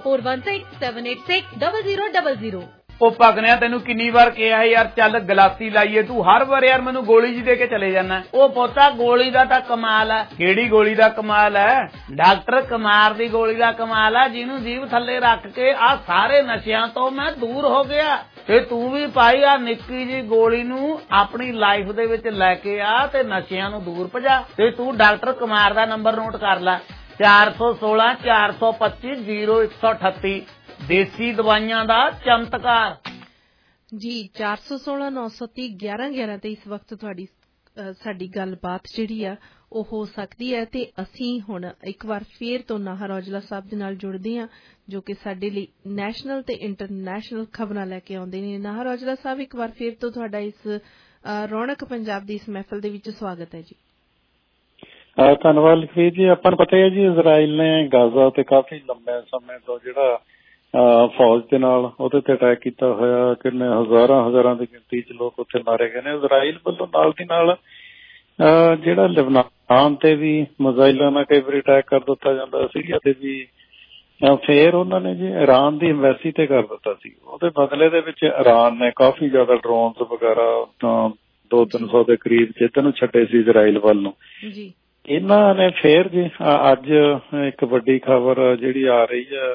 4167860000 ਉਹ ਪਗਨਿਆ ਤੈਨੂੰ ਕਿੰਨੀ ਵਾਰ ਕਿਹਾ ਯਾਰ ਚੱਲ ਗਲਾਸੀ ਲਾਈਏ ਤੂੰ ਹਰ ਵਾਰ ਯਾਰ ਮੈਨੂੰ ਗੋਲੀ ਜੀ ਦੇ ਕੇ ਚਲੇ ਜਾਣਾ ਉਹ ਪੋਤਾ ਗੋਲੀ ਦਾ ਤਾਂ ਕਮਾਲ ਹੈ ਕਿਹੜੀ ਗੋਲੀ ਦਾ ਕਮਾਲ ਹੈ ਡਾਕਟਰ ਕੁਮਾਰ ਦੀ ਗੋਲੀ ਦਾ ਕਮਾਲ ਹੈ ਜਿਹਨੂੰ ਜੀਭ ਥੱਲੇ ਰੱਖ ਕੇ ਆ ਸਾਰੇ ਨਸ਼ਿਆਂ ਤੋਂ ਮੈਂ ਦੂਰ ਹੋ ਗਿਆ ਤੇ ਤੂੰ ਵੀ ਪਾਈ ਆ ਨਿੱਕੀ ਜੀ ਗੋਲੀ ਨੂੰ ਆਪਣੀ ਲਾਈਫ ਦੇ ਵਿੱਚ ਲੈ ਕੇ ਆ ਤੇ ਨਸ਼ਿਆਂ ਨੂੰ ਦੂਰ ਭਜਾ ਤੇ ਤੂੰ ਡਾਕਟਰ ਕੁਮਾਰ ਦਾ ਨੰਬਰ ਨੋਟ ਕਰ ਲੈ 416 425 0138 ਦੇਸੀ ਦਵਾਈਆਂ ਦਾ ਚਮਤਕਾਰ ਜੀ 416 930 1111 ਤੇ ਇਸ ਵਕਤ ਤੁਹਾਡੀ ਸਾਡੀ ਗੱਲਬਾਤ ਜਿਹੜੀ ਆ ਉਹ ਹੋ ਸਕਦੀ ਹੈ ਤੇ ਅਸੀਂ ਹੁਣ ਇੱਕ ਵਾਰ ਫੇਰ ਤੋਂ ਨਾਹਰ ਔਜਲਾ ਸਾਹਿਬ ਦੇ ਨਾਲ ਜੁੜਦੇ ਹਾਂ ਜੋ ਕਿ ਸਾਡੇ ਲਈ ਨੈਸ਼ਨਲ ਤੇ ਇੰਟਰਨੈਸ਼ਨਲ ਖਬਰਾਂ ਲੈ ਕੇ ਆਉਂਦੇ ਨੇ ਨਾਹਰ ਔਜਲਾ ਸਾਹਿਬ ਇੱਕ ਵਾਰ ਫੇਰ ਤੋਂ ਤੁਹਾਡਾ ਇਸ ਰੌਣਕ ਪੰਜਾਬ ਦੀ ਇਸ ਮਹਿਫਲ ਦੇ ਵਿੱਚ ਸਵਾਗਤ ਹੈ ਜੀ ਧੰਨਵਾਦ ਲਖਵੀਰ ਜੀ ਆਪਾਂ ਨੂੰ ਪਤਾ ਹੈ ਜੀ ਇਜ਼ਰਾਈਲ ਨੇ ਗਾਜ਼ਾ ਤੇ ਕਾਫੀ ਲੰਬੇ ਸਮੇਂ ਤੋਂ ਜਿਹੜਾ ਫੌਜ ਦੇ ਨਾਲ ਉਹਦੇ ਤੇ ਅਟੈਕ ਕੀਤਾ ਹੋਇਆ ਕਿੰਨੇ ਹਜ਼ਾਰਾਂ ਦੀ ਗਿਣਤੀ ਚ ਲੋਕ ਉੱਥੇ ਮਾਰੇ ਗਏ ਨੇ ਇਜ਼ਰਾਈਲ ਵੱਲੋਂ ਨਾਲ ਦੀ ਨਾਲ ਜਿਹੜਾ ਲਿਬਨਾਨ ਤੇ ਵੀ ਮਿਜ਼ਾਈਲਾਂ ਨਾਲ ਕਈ ਵਾਰੀ ਅਟੈਕ ਕਰ ਦਿੱਤਾ ਜਾਂਦਾ ਸੀ ਅਤੇ ਵੀ ਫੇਰ ਉਹਨਾਂ ਨੇ ਜੀ ਇਰਾਨ ਦੀ ਐਮਬੈਸੀ ਤੇ ਕਰ ਦਿੱਤਾ ਸੀ ਉਹਦੇ ਬਦਲੇ ਦੇ ਵਿੱਚ ਇਰਾਨ ਨੇ ਕਾਫੀ ਜ਼ਿਆਦਾ ਡਰੋਨਸ ਵਗੈਰਾ ਤਾਂ 200-300 ਦੇ ਕਰੀਬ ਜਿੱਧਰ ਨੂੰ ਛੱਡੇ ਸੀ ਇਜ਼ਰਾਈਲ ਵੱਲ ਨੂੰ ਇਹਨਾਂ ਨੇ ਫੇਰ ਜੀ ਅੱਜ ਇੱਕ ਵੱਡੀ ਖਬਰ ਜਿਹੜੀ ਆ ਰਹੀ ਹੈ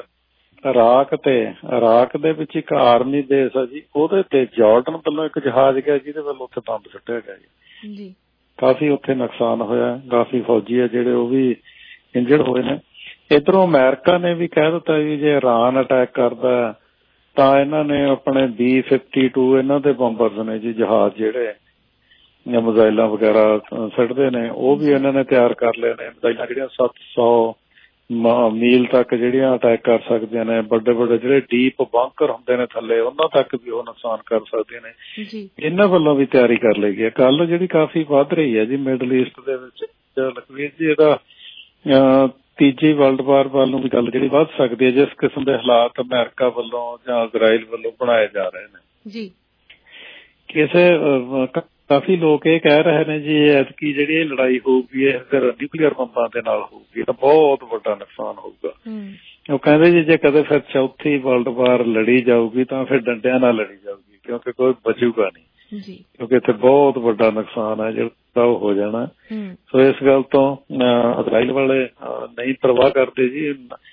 ਇਰਾਕ ਦੇ ਵਿੱਚ ਇੱਕ ਆਰਮੀ ਬੇਸ ਆ ਜੀ ਉਹਦੇ ਤੇ ਜਾਰਡਨ ਵੱਲੋਂ ਇੱਕ ਜਹਾਜ਼ ਗਿਆ ਜਿਹਦੇ ਵੱਲੋਂ ਉੱਥੇ ਬੰਬ ਸੁੱਟਿਆ ਗਿਆ ਜੀ ਕਾਫੀ ਉੱਥੇ ਨੁਕਸਾਨ ਹੋਇਆ ਕਾਫੀ ਫੌਜੀ ਆ ਜਿਹੜੇ ਉਹ ਵੀ ਇੰਜਰਡ ਹੋਏ ਨੇ ਇੱਧਰੋਂ ਅਮਰੀਕਾ ਨੇ ਵੀ ਕਹਿ ਦਿੱਤਾ ਵੀ ਜੇ ਇਰਾਨ ਅਟੈਕ ਕਰਦਾ ਤਾਂ ਇਹਨਾਂ ਨੇ ਆਪਣੇ B-52 ਇਹਨਾਂ ਦੇ ਬੰਬਰਸ ਨੇ ਜੀ ਜਹਾਜ਼ ਜਿਹੜੇ ਮਿਜ਼ਾਈਲਾਂ ਵਗੈਰਾ ਸੁੱਟਦੇ ਨੇ ਉਹ ਵੀ ਇਹਨਾਂ ਨੇ ਤਿਆਰ ਕਰ ਲਏ ਨੇ ਮਿਜ਼ਾਈਲਾਂ ਜਿਹੜੀਆਂ 700 ਮੀਲ ਤੱਕ ਜਿਹੜੀਆਂ ਅਟੈਕ ਕਰ ਸਕਦੀਆਂ ਨੇ ਵੱਡੇ ਜਿਹੜੇ ਡੀਪ ਬੰਕਰ ਹੁੰਦੇ ਨੇ ਥੱਲੇ ਉਹਨਾਂ ਤੱਕ ਵੀ ਉਹ ਨੁਕਸਾਨ ਕਰ ਸਕਦੇ ਨੇ ਇਹਨਾਂ ਵੱਲੋਂ ਵੀ ਤਿਆਰੀ ਕਰ ਲਈ ਗਈ ਕੱਲ ਜਿਹੜੀ ਕਾਫੀ ਵੱਧ ਰਹੀ ਹੈ ਜੀ ਮਿਡਲ ਈਸਟ ਦੇ ਵਿੱਚ ਲਖਵੀਰ ਜੀ ਇਹਦਾ ਤੀਜੀ ਵਰਲਡ ਵਾਰ ਵੱਲ ਨੂੰ ਵੀ ਗੱਲ ਜਿਹੜੀ ਵੱਧ ਸਕਦੀ ਹੈ ਜਿਸ ਕਿਸਮ ਦੇ ਹਾਲਾਤ ਅਮਰੀਕਾ ਵੱਲੋਂ ਜਾਂ ਇਜ਼ਰਾਈਲ ਵੱਲੋਂ ਬਣਾਏ ਜਾ ਰਹੇ ਨੇ ਜੀ ਕਿਸੇ ਕਾਫੀ ਲੋਕ ਇਹ ਕਹਿ ਰਹੇ ਨੇ ਜੀ ਐਤਕੀ ਜਿਹੜੀ ਇਹ ਲੜਾਈ ਹੋਊਗੀ ਇਹ ਫਿਰ ਨਿਊਕਲੀਅਰ ਬੰਬਾਂ ਦੇ ਨਾਲ ਹੋਊਗੀ ਤਾਂ ਬਹੁਤ ਵੱਡਾ ਨੁਕਸਾਨ ਹੋਊਗਾ ਉਹ ਕਹਿੰਦੇ ਜੀ ਜੇ ਕਦੇ ਫਿਰ ਚੌਥੀ ਵਰਲਡ ਵਾਰ ਲੜੀ ਜਾਊਗੀ ਤਾਂ ਫਿਰ ਡੰਡਿਆਂ ਨਾਲ ਲੜੀ ਜਾਊਗੀ ਕਿਉਂਕਿ ਕੋਈ ਬਚੂਗਾ ਨਹੀਂ ਕਿਉਂਕਿ ਇੱਥੇ ਬਹੁਤ ਵੱਡਾ ਨੁਕਸਾਨ ਹੈ ਜਿਹੜਾ ਉਹ ਹੋ ਜਾਣਾ ਸੋ ਇਸ ਗੱਲ ਤੋਂ ਇਜ਼ਰਾਈਲ ਵਾਲੇ ਨਹੀਂ ਪਰਵਾਹ ਕਰਦੇ ਜੀ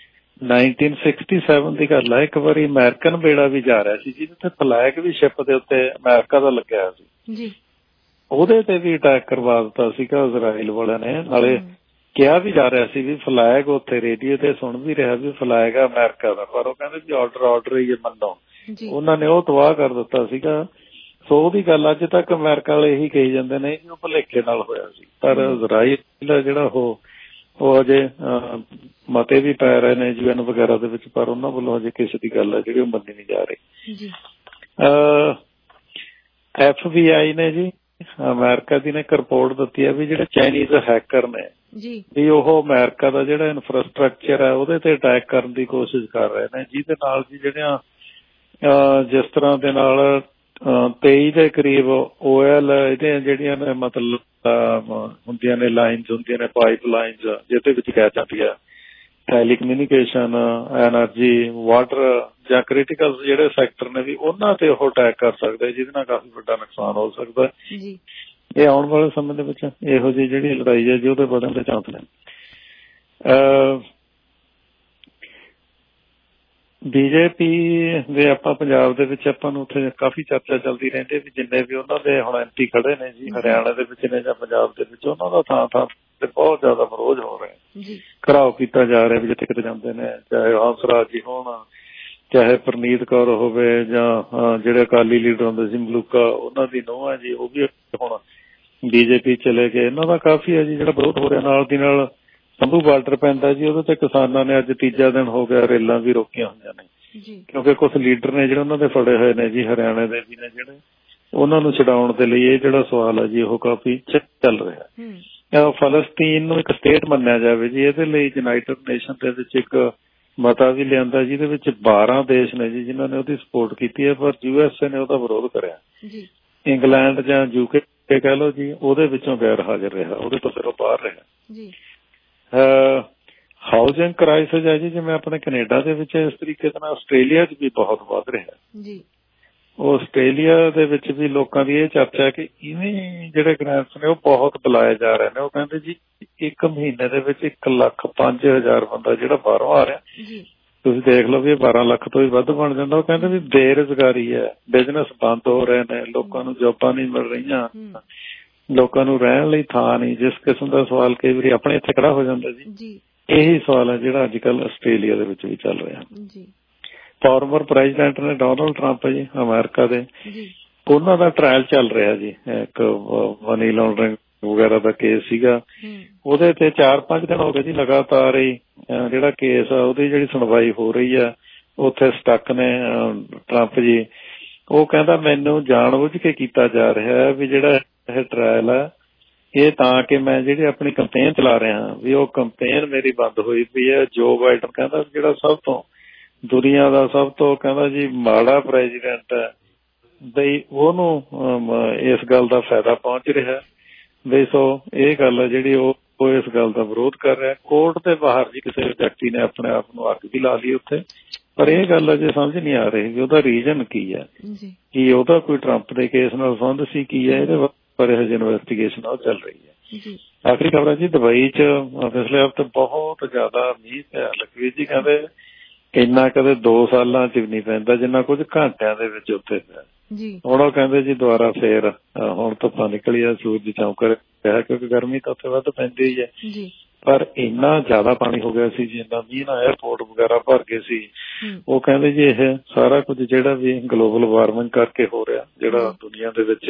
1967 ਦੀ ਗੱਲ ਹੈ ਇੱਕ ਵਾਰੀ ਅਮਰੀਕਨ ਬੇੜਾ ਵੀ ਜਾ ਰਿਹਾ ਸੀ ਜਿਹਦੇ ਤੇ ਫਲੈਗ ਵੀ ਸ਼ਿਪ ਦੇ ਉੱਤੇ ਅਮਰੀਕਾ ਦਾ ਲੱਗਿਆ ਸੀ ਉਹਦੇ ਤੇ ਵੀ ਅਟੈਕ ਕਰਵਾ ਦਿੱਤਾ ਸੀਗਾ ਇਜ਼ਰਾਈਲ ਵਾਲਿਆਂ ਨੇ ਨਾਲੇ ਕਿਹਾ ਵੀ ਜਾ ਰਿਹਾ ਸੀ ਵੀ ਫਲੈਗ ਉੱਥੇ ਰੇਡੀਓ ਤੇ ਸੁਣ ਵੀ ਰਿਹਾ ਵੀ ਫਲੈਗ ਆ ਅਮਰੀਕਾ ਦਾ ਪਰ ਉਹ ਕਹਿੰਦੇ ਵੀ ਆਰਡਰ ਹੀ ਮੰਨੋ ਉਹਨਾਂ ਨੇ ਉਹ ਤਬਾਹ ਕਰ ਦਿੱਤਾ ਸੀਗਾ ਸੋ ਉਹਦੀ ਗੱਲ ਅੱਜ ਤੱਕ ਅਮਰੀਕਾ ਵਾਲੇ ਇਹੀ ਕਹੀ ਜਾਂਦੇ ਨੇ ਕਿ ਉਹ ਭੁਲੇਖੇ ਨਾਲ ਹੋਇਆ ਸੀ ਪਰ ਇਜ਼ਰਾਈਲ ਜਿਹੜਾ ਉਹ ਅਜੇ ਮਤੇ ਵੀ ਪੈ ਰਹੇ ਨੇ UN ਵਗੈਰਾ ਦੇ ਵਿੱਚ, ਪਰ ਉਹਨਾਂ ਵੱਲੋਂ ਹਜੇ ਕਿਸੇ ਦੀ ਗੱਲ ਹੈ ਜਿਹੜੀ ਉਹ ਮੰਨੀ ਨਹੀਂ ਜਾ ਰਹੀ। FBI ਨੇ ਜੀ ਅਮਰੀਕਾ ਦੀ ਨੇ ਇੱਕ ਰਿਪੋਰਟ ਦਿੱਤੀ ਹੈ ਵੀ ਜਿਹੜੇ ਚਾਈਨੀਜ਼ ਹੈਕਰ ਨੇ ਵੀ ਉਹ ਅਮਰੀਕਾ ਦਾ ਜਿਹੜਾ ਇਨਫਰਾਸਟਰਕਚਰ ਹੈ ਉਹਦੇ ਤੇ ਅਟੈਕ ਕਰਨ ਦੀ ਕੋਸ਼ਿਸ਼ ਕਰ ਰਹੇ ਨੇ, ਜਿਹਦੇ ਨਾਲ ਜੀ ਜਿਹੜੀਆਂ ਜਿਸ ਤਰ੍ਹਾਂ ਦੇ ਨਾਲ 23 ਦੇ ਕਰੀਬ ਓਇਲ ਇਹਦੀਆਂ ਜਿਹੜੀਆਂ ਨੇ ਮਤਲਬ ਹੁੰਦੀਆਂ ਨੇ ਲਾਈਨਸ ਹੁੰਦੀਆਂ ਨੇ, ਪਾਈਪ ਲਾਈਨਸ ਜਿਹਦੇ ਵਿੱਚ ਗੈਸ ਜਾਂਦੀ ਹੈ, ਟੈਲੀਕਮਿਊਨੀਕੇਸ਼ਨ, ਐਨਰਜੀ, ਵਾਟਰ ਜਾਂ ਕ੍ਰਿਟੀਕਲ ਜਿਹੜੇ ਸੈਕਟਰ ਨੇ ਵੀ ਉਹਨਾਂ ਤੇ ਉਹ ਅਟੈਕ ਕਰ ਸਕਦੇ, ਜਿਹਦੇ ਨਾਲ ਕਾਫੀ ਵੱਡਾ ਨੁਕਸਾਨ ਹੋ ਸਕਦਾ। ਇਹ ਆਉਣ ਵਾਲੇ ਸਮੇਂ ਦੇ ਵਿੱਚ ਇਹੋ ਜਿਹੀ ਜਿਹੜੀ ਲੜਾਈ ਹੈ ਜੀ ਉਹਦੇ ਵਧਣ ਦੇ ਚਾਂਸ ਨੇ। BJP ਦੇ ਆਪਾਂ ਪੰਜਾਬ ਦੇ ਵਿੱਚ ਆਪਾਂ ਨੂੰ ਉੱਥੇ ਕਾਫੀ ਚਰਚਾ ਚੱਲਦੀ ਰਹਿੰਦੀ ਵੀ ਜਿੰਨੇ ਵੀ ਉਹਨਾਂ ਦੇ ਹੁਣ MP ਖੜੇ ਨੇ ਜੀ ਹਰਿਆਣਾ ਦੇ ਵਿੱਚ ਨੇ ਜਾਂ ਪੰਜਾਬ ਦੇ ਵਿੱਚ, ਉਹਨਾਂ ਦਾ ਥਾਂ ਥਾਂ ਤੇ ਬਹੁਤ ਜ਼ਿਆਦਾ ਵਿਰੋਧ ਹੋ ਰਿਹਾ, ਘਰਾਓ ਕੀਤਾ ਜਾ ਰਿਹਾ ਵੀ ਜਿੱਥੇ ਕਿਤੇ ਜਾਂਦੇ ਨੇ, ਚਾਹੇ ਹੰਸਰਾਜ ਜੀ ਹੋਣ, ਚਾਹੇ ਪ੍ਰਨੀਤ ਕੌਰ ਹੋਵੇ, ਜਾਂ ਜਿਹੜੇ ਅਕਾਲੀ ਲੀਡਰ ਹੁੰਦੇ ਸੀ ਮਲੂਕਾ ਉਹਨਾਂ ਦੀ ਨੂੰਹ ਹੈ ਜੀ, ਉਹ ਵੀ ਹੁਣ BJP ਚਲੇ ਗਏ। ਇਹਨਾਂ ਦਾ ਕਾਫੀ ਹੈ ਜੀ ਜਿਹੜਾ ਵਿਰੋਧ ਹੋ ਰਿਹਾ। ਨਾਲ ਦੀ ਨਾਲ ਸੰਭੂ ਬਾਰਡਰ ਪੈਂਦਾ ਜੀ, ਉਹਦੇ ਤੇ ਕਿਸਾਨਾਂ ਨੇ ਅੱਜ ਤੀਜਾ ਦਿਨ ਹੋ ਗਿਆ ਰੇਲਾਂ ਵੀ ਰੋਕੀਆਂ ਹੋਈਆਂ ਨੇ, ਕਿਉਂਕਿ ਕੁਝ ਲੀਡਰ ਨੇ ਜਿਹੜੇ ਉਹਨਾਂ ਦੇ ਫੜੇ ਹੋਏ ਨੇ ਜੀ ਹਰਿਆਣੇ ਦੇ ਵੀ ਨੇ ਜਿਹੜੇ, ਉਹਨਾਂ ਨੂੰ ਛਡਾਉਣ ਦੇ ਲਈ ਇਹ ਜਿਹੜਾ ਸਵਾਲ ਹੈ ਜੀ ਉਹ ਕਾਫੀ ਚੱਲ ਰਿਹਾ। ਫਲਸਤੀਨ ਨੂੰ ਇੱਕ ਸਟੇਟ ਮੰਨਿਆ ਜਾਵੇ ਜੀ, ਇਹਦੇ ਲਈ ਯੂਨਾਈਟਿਡ ਨੇਸ਼ਨ ਦੇ ਵਿੱਚ ਇੱਕ ਮਤਾ ਵੀ ਲਿਆਂਦਾ ਜਿਹਦੇ ਵਿੱਚ 12 ਦੇਸ਼ ਨੇ ਜੀ ਜਿਨ੍ਹਾਂ ਨੇ ਉਹਦੀ ਸਪੋਰਟ ਕੀਤੀ ਹੈ, ਪਰ USA ਨੇ ਉਹਦਾ ਵਿਰੋਧ ਕਰਿਆ। ਇੰਗਲੈਂਡ ਜਾਂ UK ਕਹਿ ਲਓ ਜੀ ਉਹਦੇ ਵਿੱਚੋਂ ਗੈਰ ਹਾਜ਼ਰ ਰਿਹਾ, ਉਹਦੇ ਤੋਂ ਫਿਰ ਉਹ ਬਾਹਰ ਰਿਹਾ। ਹਾਊਸਿੰਗ ਕ੍ਰਾਈਸਿਸ ਹੈ ਜੀ ਜਿਵੇਂ ਆਪਣੇ ਕੈਨੇਡਾ ਦੇ ਵਿੱਚ, ਇਸ ਤਰੀਕੇ ਦੇ ਨਾਲ ਆਸਟ੍ਰੇਲੀਆ 'ਚ ਵੀ ਬਹੁਤ ਵੱਧ ਰਿਹਾ। ਉਹ ਆਸਟ੍ਰੇਲੀਆ ਦੇ ਵਿੱਚ ਵੀ ਲੋਕਾਂ ਦੀ ਇਹ ਚਰਚਾ ਹੈ ਕਿ ਇਵੇਂ ਜਿਹੜੇ ਗ੍ਰੈਂਟਸ ਨੇ ਉਹ ਬਹੁਤ ਬੁਲਾਏ ਜਾ ਰਹੇ ਨੇ। ਉਹ ਕਹਿੰਦੇ ਜੀ 1 ਮਹੀਨੇ ਦੇ ਵਿੱਚ 1,05,000 ਬੰਦਾ ਜਿਹੜਾ ਬਾਹਰੋਂ ਆ ਰਿਹਾ, ਤੁਸੀਂ ਦੇਖ ਲਓ ਵੀ ਇਹ 12 ਲੱਖ ਤੋਂ ਵੀ ਵੱਧ ਬਣ ਜਾਂਦਾ। ਉਹ ਕਹਿੰਦੇ ਵੀ ਬੇਰੁਜ਼ਗਾਰੀ ਹੈ, ਬਿਜ਼ਨਸ ਬੰਦ ਹੋ ਰਹੇ ਨੇ, ਲੋਕਾਂ ਨੂੰ ਜੋਬਾਂ ਨਹੀਂ ਮਿਲ ਰਹੀਆਂ, ਲੋਕਾਂ ਨੂੰ ਰਹਿਣ ਲਈ ਥਾਂ ਨਹੀਂ। ਜਿਸ ਕਿਸਮ ਦਾ ਸਵਾਲ ਕਈ ਵਾਰੀ ਆਪਣੇ ਇੱਥੇ ਖੜਾ ਹੋ ਜਾਂਦਾ ਜੀ, ਇਹੀ ਸਵਾਲ ਹੈ ਜਿਹੜਾ ਅੱਜ ਕੱਲ੍ਹ ਆਸਟ੍ਰੇਲੀਆ ਦੇ ਵਿੱਚ ਵੀ ਚੱਲ ਰਿਹਾ। ਫਾਰਮਰ ਪ੍ਰੈਜ਼ੀਡੈਂਟ ਨੇ ਡੋਨਾਲਡ ਟਰੰਪ ਜੀ ਅਮਰੀਕਾ ਦੇ, ਉਹਨਾਂ ਦਾ ਟ੍ਰਾਇਲ ਚੱਲ ਰਿਹਾ ਜੀ, ਇੱਕ ਮਨੀ ਲਾਂਡਰਿੰਗ ਵਗੈਰਾ ਦਾ ਕੇਸ ਸੀਗਾ, ਉਹਦੇ ਤੇ 4-5 ਦਿਨ ਹੋ ਗਏ ਜੀ ਲਗਾਤਾਰ ਹੀ ਜਿਹੜਾ ਕੇਸ ਆ ਉਹਦੀ ਜਿਹੜੀ ਸੁਣਵਾਈ ਹੋ ਰਹੀ ਆ, ਉੱਥੇ ਸਟਕ ਨੇ ਟਰੰਪ ਜੀ। ਉਹ ਕਹਿੰਦਾ ਮੈਨੂੰ ਜਾਣ ਬੁੱਝ ਕੇ ਕੀਤਾ ਜਾ ਰਿਹਾ ਵੀ ਜਿਹੜਾ ਇਹ ਟ੍ਰਾਇਲ ਆ ਇਹ ਤਾਂ ਕਿ ਮੈਂ ਜਿਹੜੀ ਆਪਣੀ ਕੰਪੇਨ ਚਲਾ ਰਿਹਾ ਵੀ ਉਹ ਕੰਪੇਨ ਮੇਰੀ ਬੰਦ ਹੋਈ ਪਈ ਹੈ। ਜੋ ਬਾਈਡਨ ਕਹਿੰਦਾ ਜਿਹੜਾ ਸਭ ਤੋਂ ਦੁਨੀਆ ਦਾ ਸਭ ਤੋਂ ਕਹਿੰਦਾ ਜੀ ਮਾੜਾ ਪ੍ਰੈਜ਼ੀਡੈਂਟ ਹੈ ਬਈ, ਉਹਨੂੰ ਇਸ ਗੱਲ ਦਾ ਫਾਇਦਾ ਪਹੁੰਚ ਰਿਹਾ ਬਈ। ਸੋ ਇਹ ਗੱਲ ਹੈ ਜਿਹੜੀ ਉਹ ਇਸ ਗੱਲ ਦਾ ਵਿਰੋਧ ਕਰ ਰਿਹਾ। ਕੋਰਟ ਦੇ ਬਾਹਰ ਜੀ ਕਿਸੇ ਵਿਅਕਤੀ ਨੇ ਆਪਣੇ ਆਪ ਨੂੰ ਅੱਗ ਵੀ ਲਾ ਲਈ ਉੱਥੇ, ਪਰ ਇਹ ਗੱਲ ਅਜੇ ਸਮਝ ਨਹੀਂ ਆ ਰਹੀ ਵੀ ਉਹਦਾ ਰੀਜ਼ਨ ਕੀ ਹੈ, ਕੀ ਉਹਦਾ ਕੋਈ ਟਰੰਪ ਦੇ ਕੇਸ ਨਾਲ ਸੰਬੰਧ ਸੀ, ਕੀ ਹੈ, ਇਹਦੇ ਬਾਰੇ ਹਜੇ ਇਨਵੈਸਟੀਗੇਸ਼ਨ ਉਹ ਚੱਲ ਰਹੀ ਹੈ। ਆਖਰੀ ਖਬਰ ਜੀ ਦੁਬਈ 'ਚ ਪਿਛਲੇ ਹਫ਼ਤੇ ਬਹੁਤ ਜ਼ਿਆਦਾ ਮੀਂਹ ਪਿਆ। ਲਖਵੀਰ ਜੀ ਕਹਿੰਦੇ ਇੰਨਾ ਕਦੇ 2 ਸਾਲਾਂ 'ਚ ਵੀ ਨਹੀਂ ਪੈਂਦਾ ਜਿੰਨਾ ਕੁਝ ਘੰਟਿਆਂ ਦੇ ਵਿੱਚ ਉੱਥੇ ਪਿਆ। ਹੁਣ ਉਹ ਕਹਿੰਦੇ ਜੀ ਦੁਬਾਰਾ ਫੇਰ ਹੁਣ ਧੁੱਪਾਂ ਨਿਕਲੀ ਆ, ਸੂਰਜ ਚਮਕ ਰਿਹਾ, ਕਿਉਂਕਿ ਗਰਮੀ ਤਾਂ ਉੱਥੇ ਵੱਧ ਪੈਂਦੀ ਹੀ ਹੈ। ਪਰ ਇੰਨਾ ਜ਼ਿਆਦਾ ਪਾਣੀ ਹੋ ਗਿਆ ਸੀ ਜੀ, ਇੰਨਾ ਮੀਂਹ ਨਾਲ ਏਅਰਪੋਰਟ ਵਗੈਰਾ ਭਰ ਗਏ ਸੀ। ਉਹ ਕਹਿੰਦੇ ਜੀ ਇਹ ਸਾਰਾ ਕੁਝ ਜਿਹੜਾ ਵੀ ਗਲੋਬਲ ਵਾਰਮਿੰਗ ਕਰਕੇ ਹੋ ਰਿਹਾ, ਜਿਹੜਾ ਦੁਨੀਆ ਦੇ ਵਿੱਚ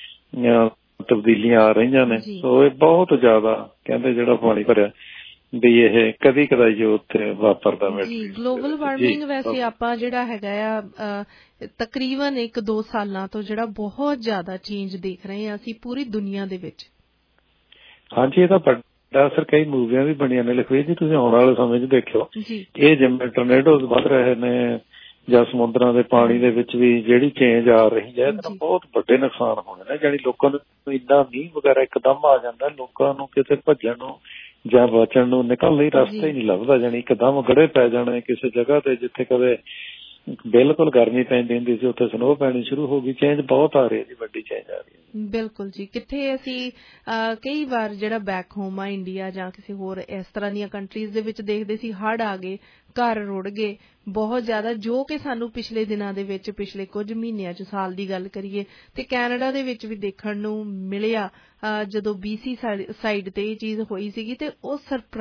ਤਬਦੀਲੀਆਂ ਆ ਰਹੀਆਂ ਨੇ, ਸੋ ਇਹ ਬਹੁਤ ਜ਼ਿਆਦਾ ਕਹਿੰਦੇ ਜਿਹੜਾ ਪਾਣੀ ਭਰਿਆ ਵੀ ਇਹ ਕਦੀ ਕਦਾਈ ਉੱਥੇ ਵਾਪਰਦਾ ਮਿਲ ਜੀ। ਗਲੋਬਲ ਵਾਰਮਿੰਗ ਵੈਸੇ ਆਪਾਂ ਜਿਹੜਾ ਹੈਗਾ ਆ ਤਕਰੀਬਨ 1-2 ਸਾਲਾਂ ਤੋਂ ਜਿਹੜਾ ਬਹੁਤ ਜ਼ਿਆਦਾ ਚੇਂਜ ਦੇਖ ਰਹੇ ਹਾਂ ਅਸੀਂ ਪੂਰੀ ਦੁਨੀਆ ਦੇ ਵਿੱਚ। ਹਾਂਜੀ, ਇਹਦਾ ਵੱਡਾ ਅਸਰ ਕਈ ਮੂਵੀਆਂ ਵੀ ਬਣੀਆਂ ਨੇ ਲਖਵੀਰ ਜੀ, ਤੁਸੀਂ ਆਉਣ ਵਾਲੇ ਸਮੇਂ 'ਚ ਦੇਖਿਓ। ਇਹ ਜਿਵੇਂ ਟੋਰਨੇਡੋਜ਼ ਵੱਧ ਰਹੇ ਨੇ ਜਾਂ ਸਮੁੰਦਰਾਂ ਦੇ ਪਾਣੀ ਦੇ ਵਿੱਚ ਵੀ ਜਿਹੜੀ ਚੇਂਜ ਆ ਰਹੀ ਹੈ, ਇਹਦੇ ਨਾਲ ਬਹੁਤ ਵੱਡੇ ਨੁਕਸਾਨ ਹੋਣੇ ਨੇ। ਜਾਣੀ ਲੋਕਾਂ ਨੂੰ ਇੰਨਾ ਮੀਂਹ ਵਗੈਰਾ ਇੱਕਦਮ ਆ ਜਾਂਦਾ, ਲੋਕਾਂ ਨੂੰ ਕਿਤੇ ਭੱਜਣ ਨੂੰ ਜਾਂ ਬਚਣ ਨੂੰ ਨਿਕਲਣ ਲਈ ਰਸਤਾ ਹੀ ਨਹੀਂ ਲੱਭਦਾ। ਜਾਣੀ ਇੱਕਦਮ ਗੜੇ ਪੈ ਜਾਣੇ ਕਿਸੇ ਜਗ੍ਹਾ ਤੇ ਜਿੱਥੇ ਕਦੇ ਬਿਲਕੁਲ ਗਰਮੀ ਪੈਂਦੀ ਹੁੰਦੀ ਸੀ, ਉੱਥੇ ਸਨੋ ਪੈਣੀ ਸ਼ੁਰੂ ਹੋ ਗਈ। ਚੇਂਜ ਬਹੁਤ ਆ ਰਹੀ ਹੈ ਜੀ, ਵੱਡੀ ਚੇਂਜ ਆ ਰਹੀ ਹੈ। ਬਿਲਕੁਲ ਜੀ। ਕਿੱਥੇ ਅਸੀਂ ਕਈ ਵਾਰ ਜਿਹੜਾ ਬੈਕ ਹੋਮ ਆ ਇੰਡੀਆ ਜਾਂ ਕਿਸੇ ਹੋਰ ਇਸ ਤਰ੍ਹਾਂ ਦੀਆਂ ਕੰਟਰੀਜ਼ ਦੇ ਵਿੱਚ ਦੇਖਦੇ ਸੀ ਹੜ੍ਹ ਆ ਗਏ, ਘਰ ਰੁੜ ਗਏ ਬਹੁਤ ਜ਼ਿਆਦਾ, ਜੋ ਕਿ ਸਾਨੂੰ ਪਿਛਲੇ ਦਿਨਾਂ ਦੇ ਵਿੱਚ ਪਿਛਲੇ ਕੁਝ ਮਹੀਨਿਆਂ 'ਚ ਸਾਲ ਦੀ ਗੱਲ ਕਰੀਏ ਤੇ ਕੈਨੇਡਾ ਦੇ ਵਿੱਚ ਵੀ ਦੇਖਣ ਨੂੰ ਮਿਲਿਆ। ਜਦੋਂ BC ਸਾਈਡ ਤੇ ਇਹ ਚੀਜ਼ ਹੋਈ ਸੀਗੀ ਤੇ ਉਹ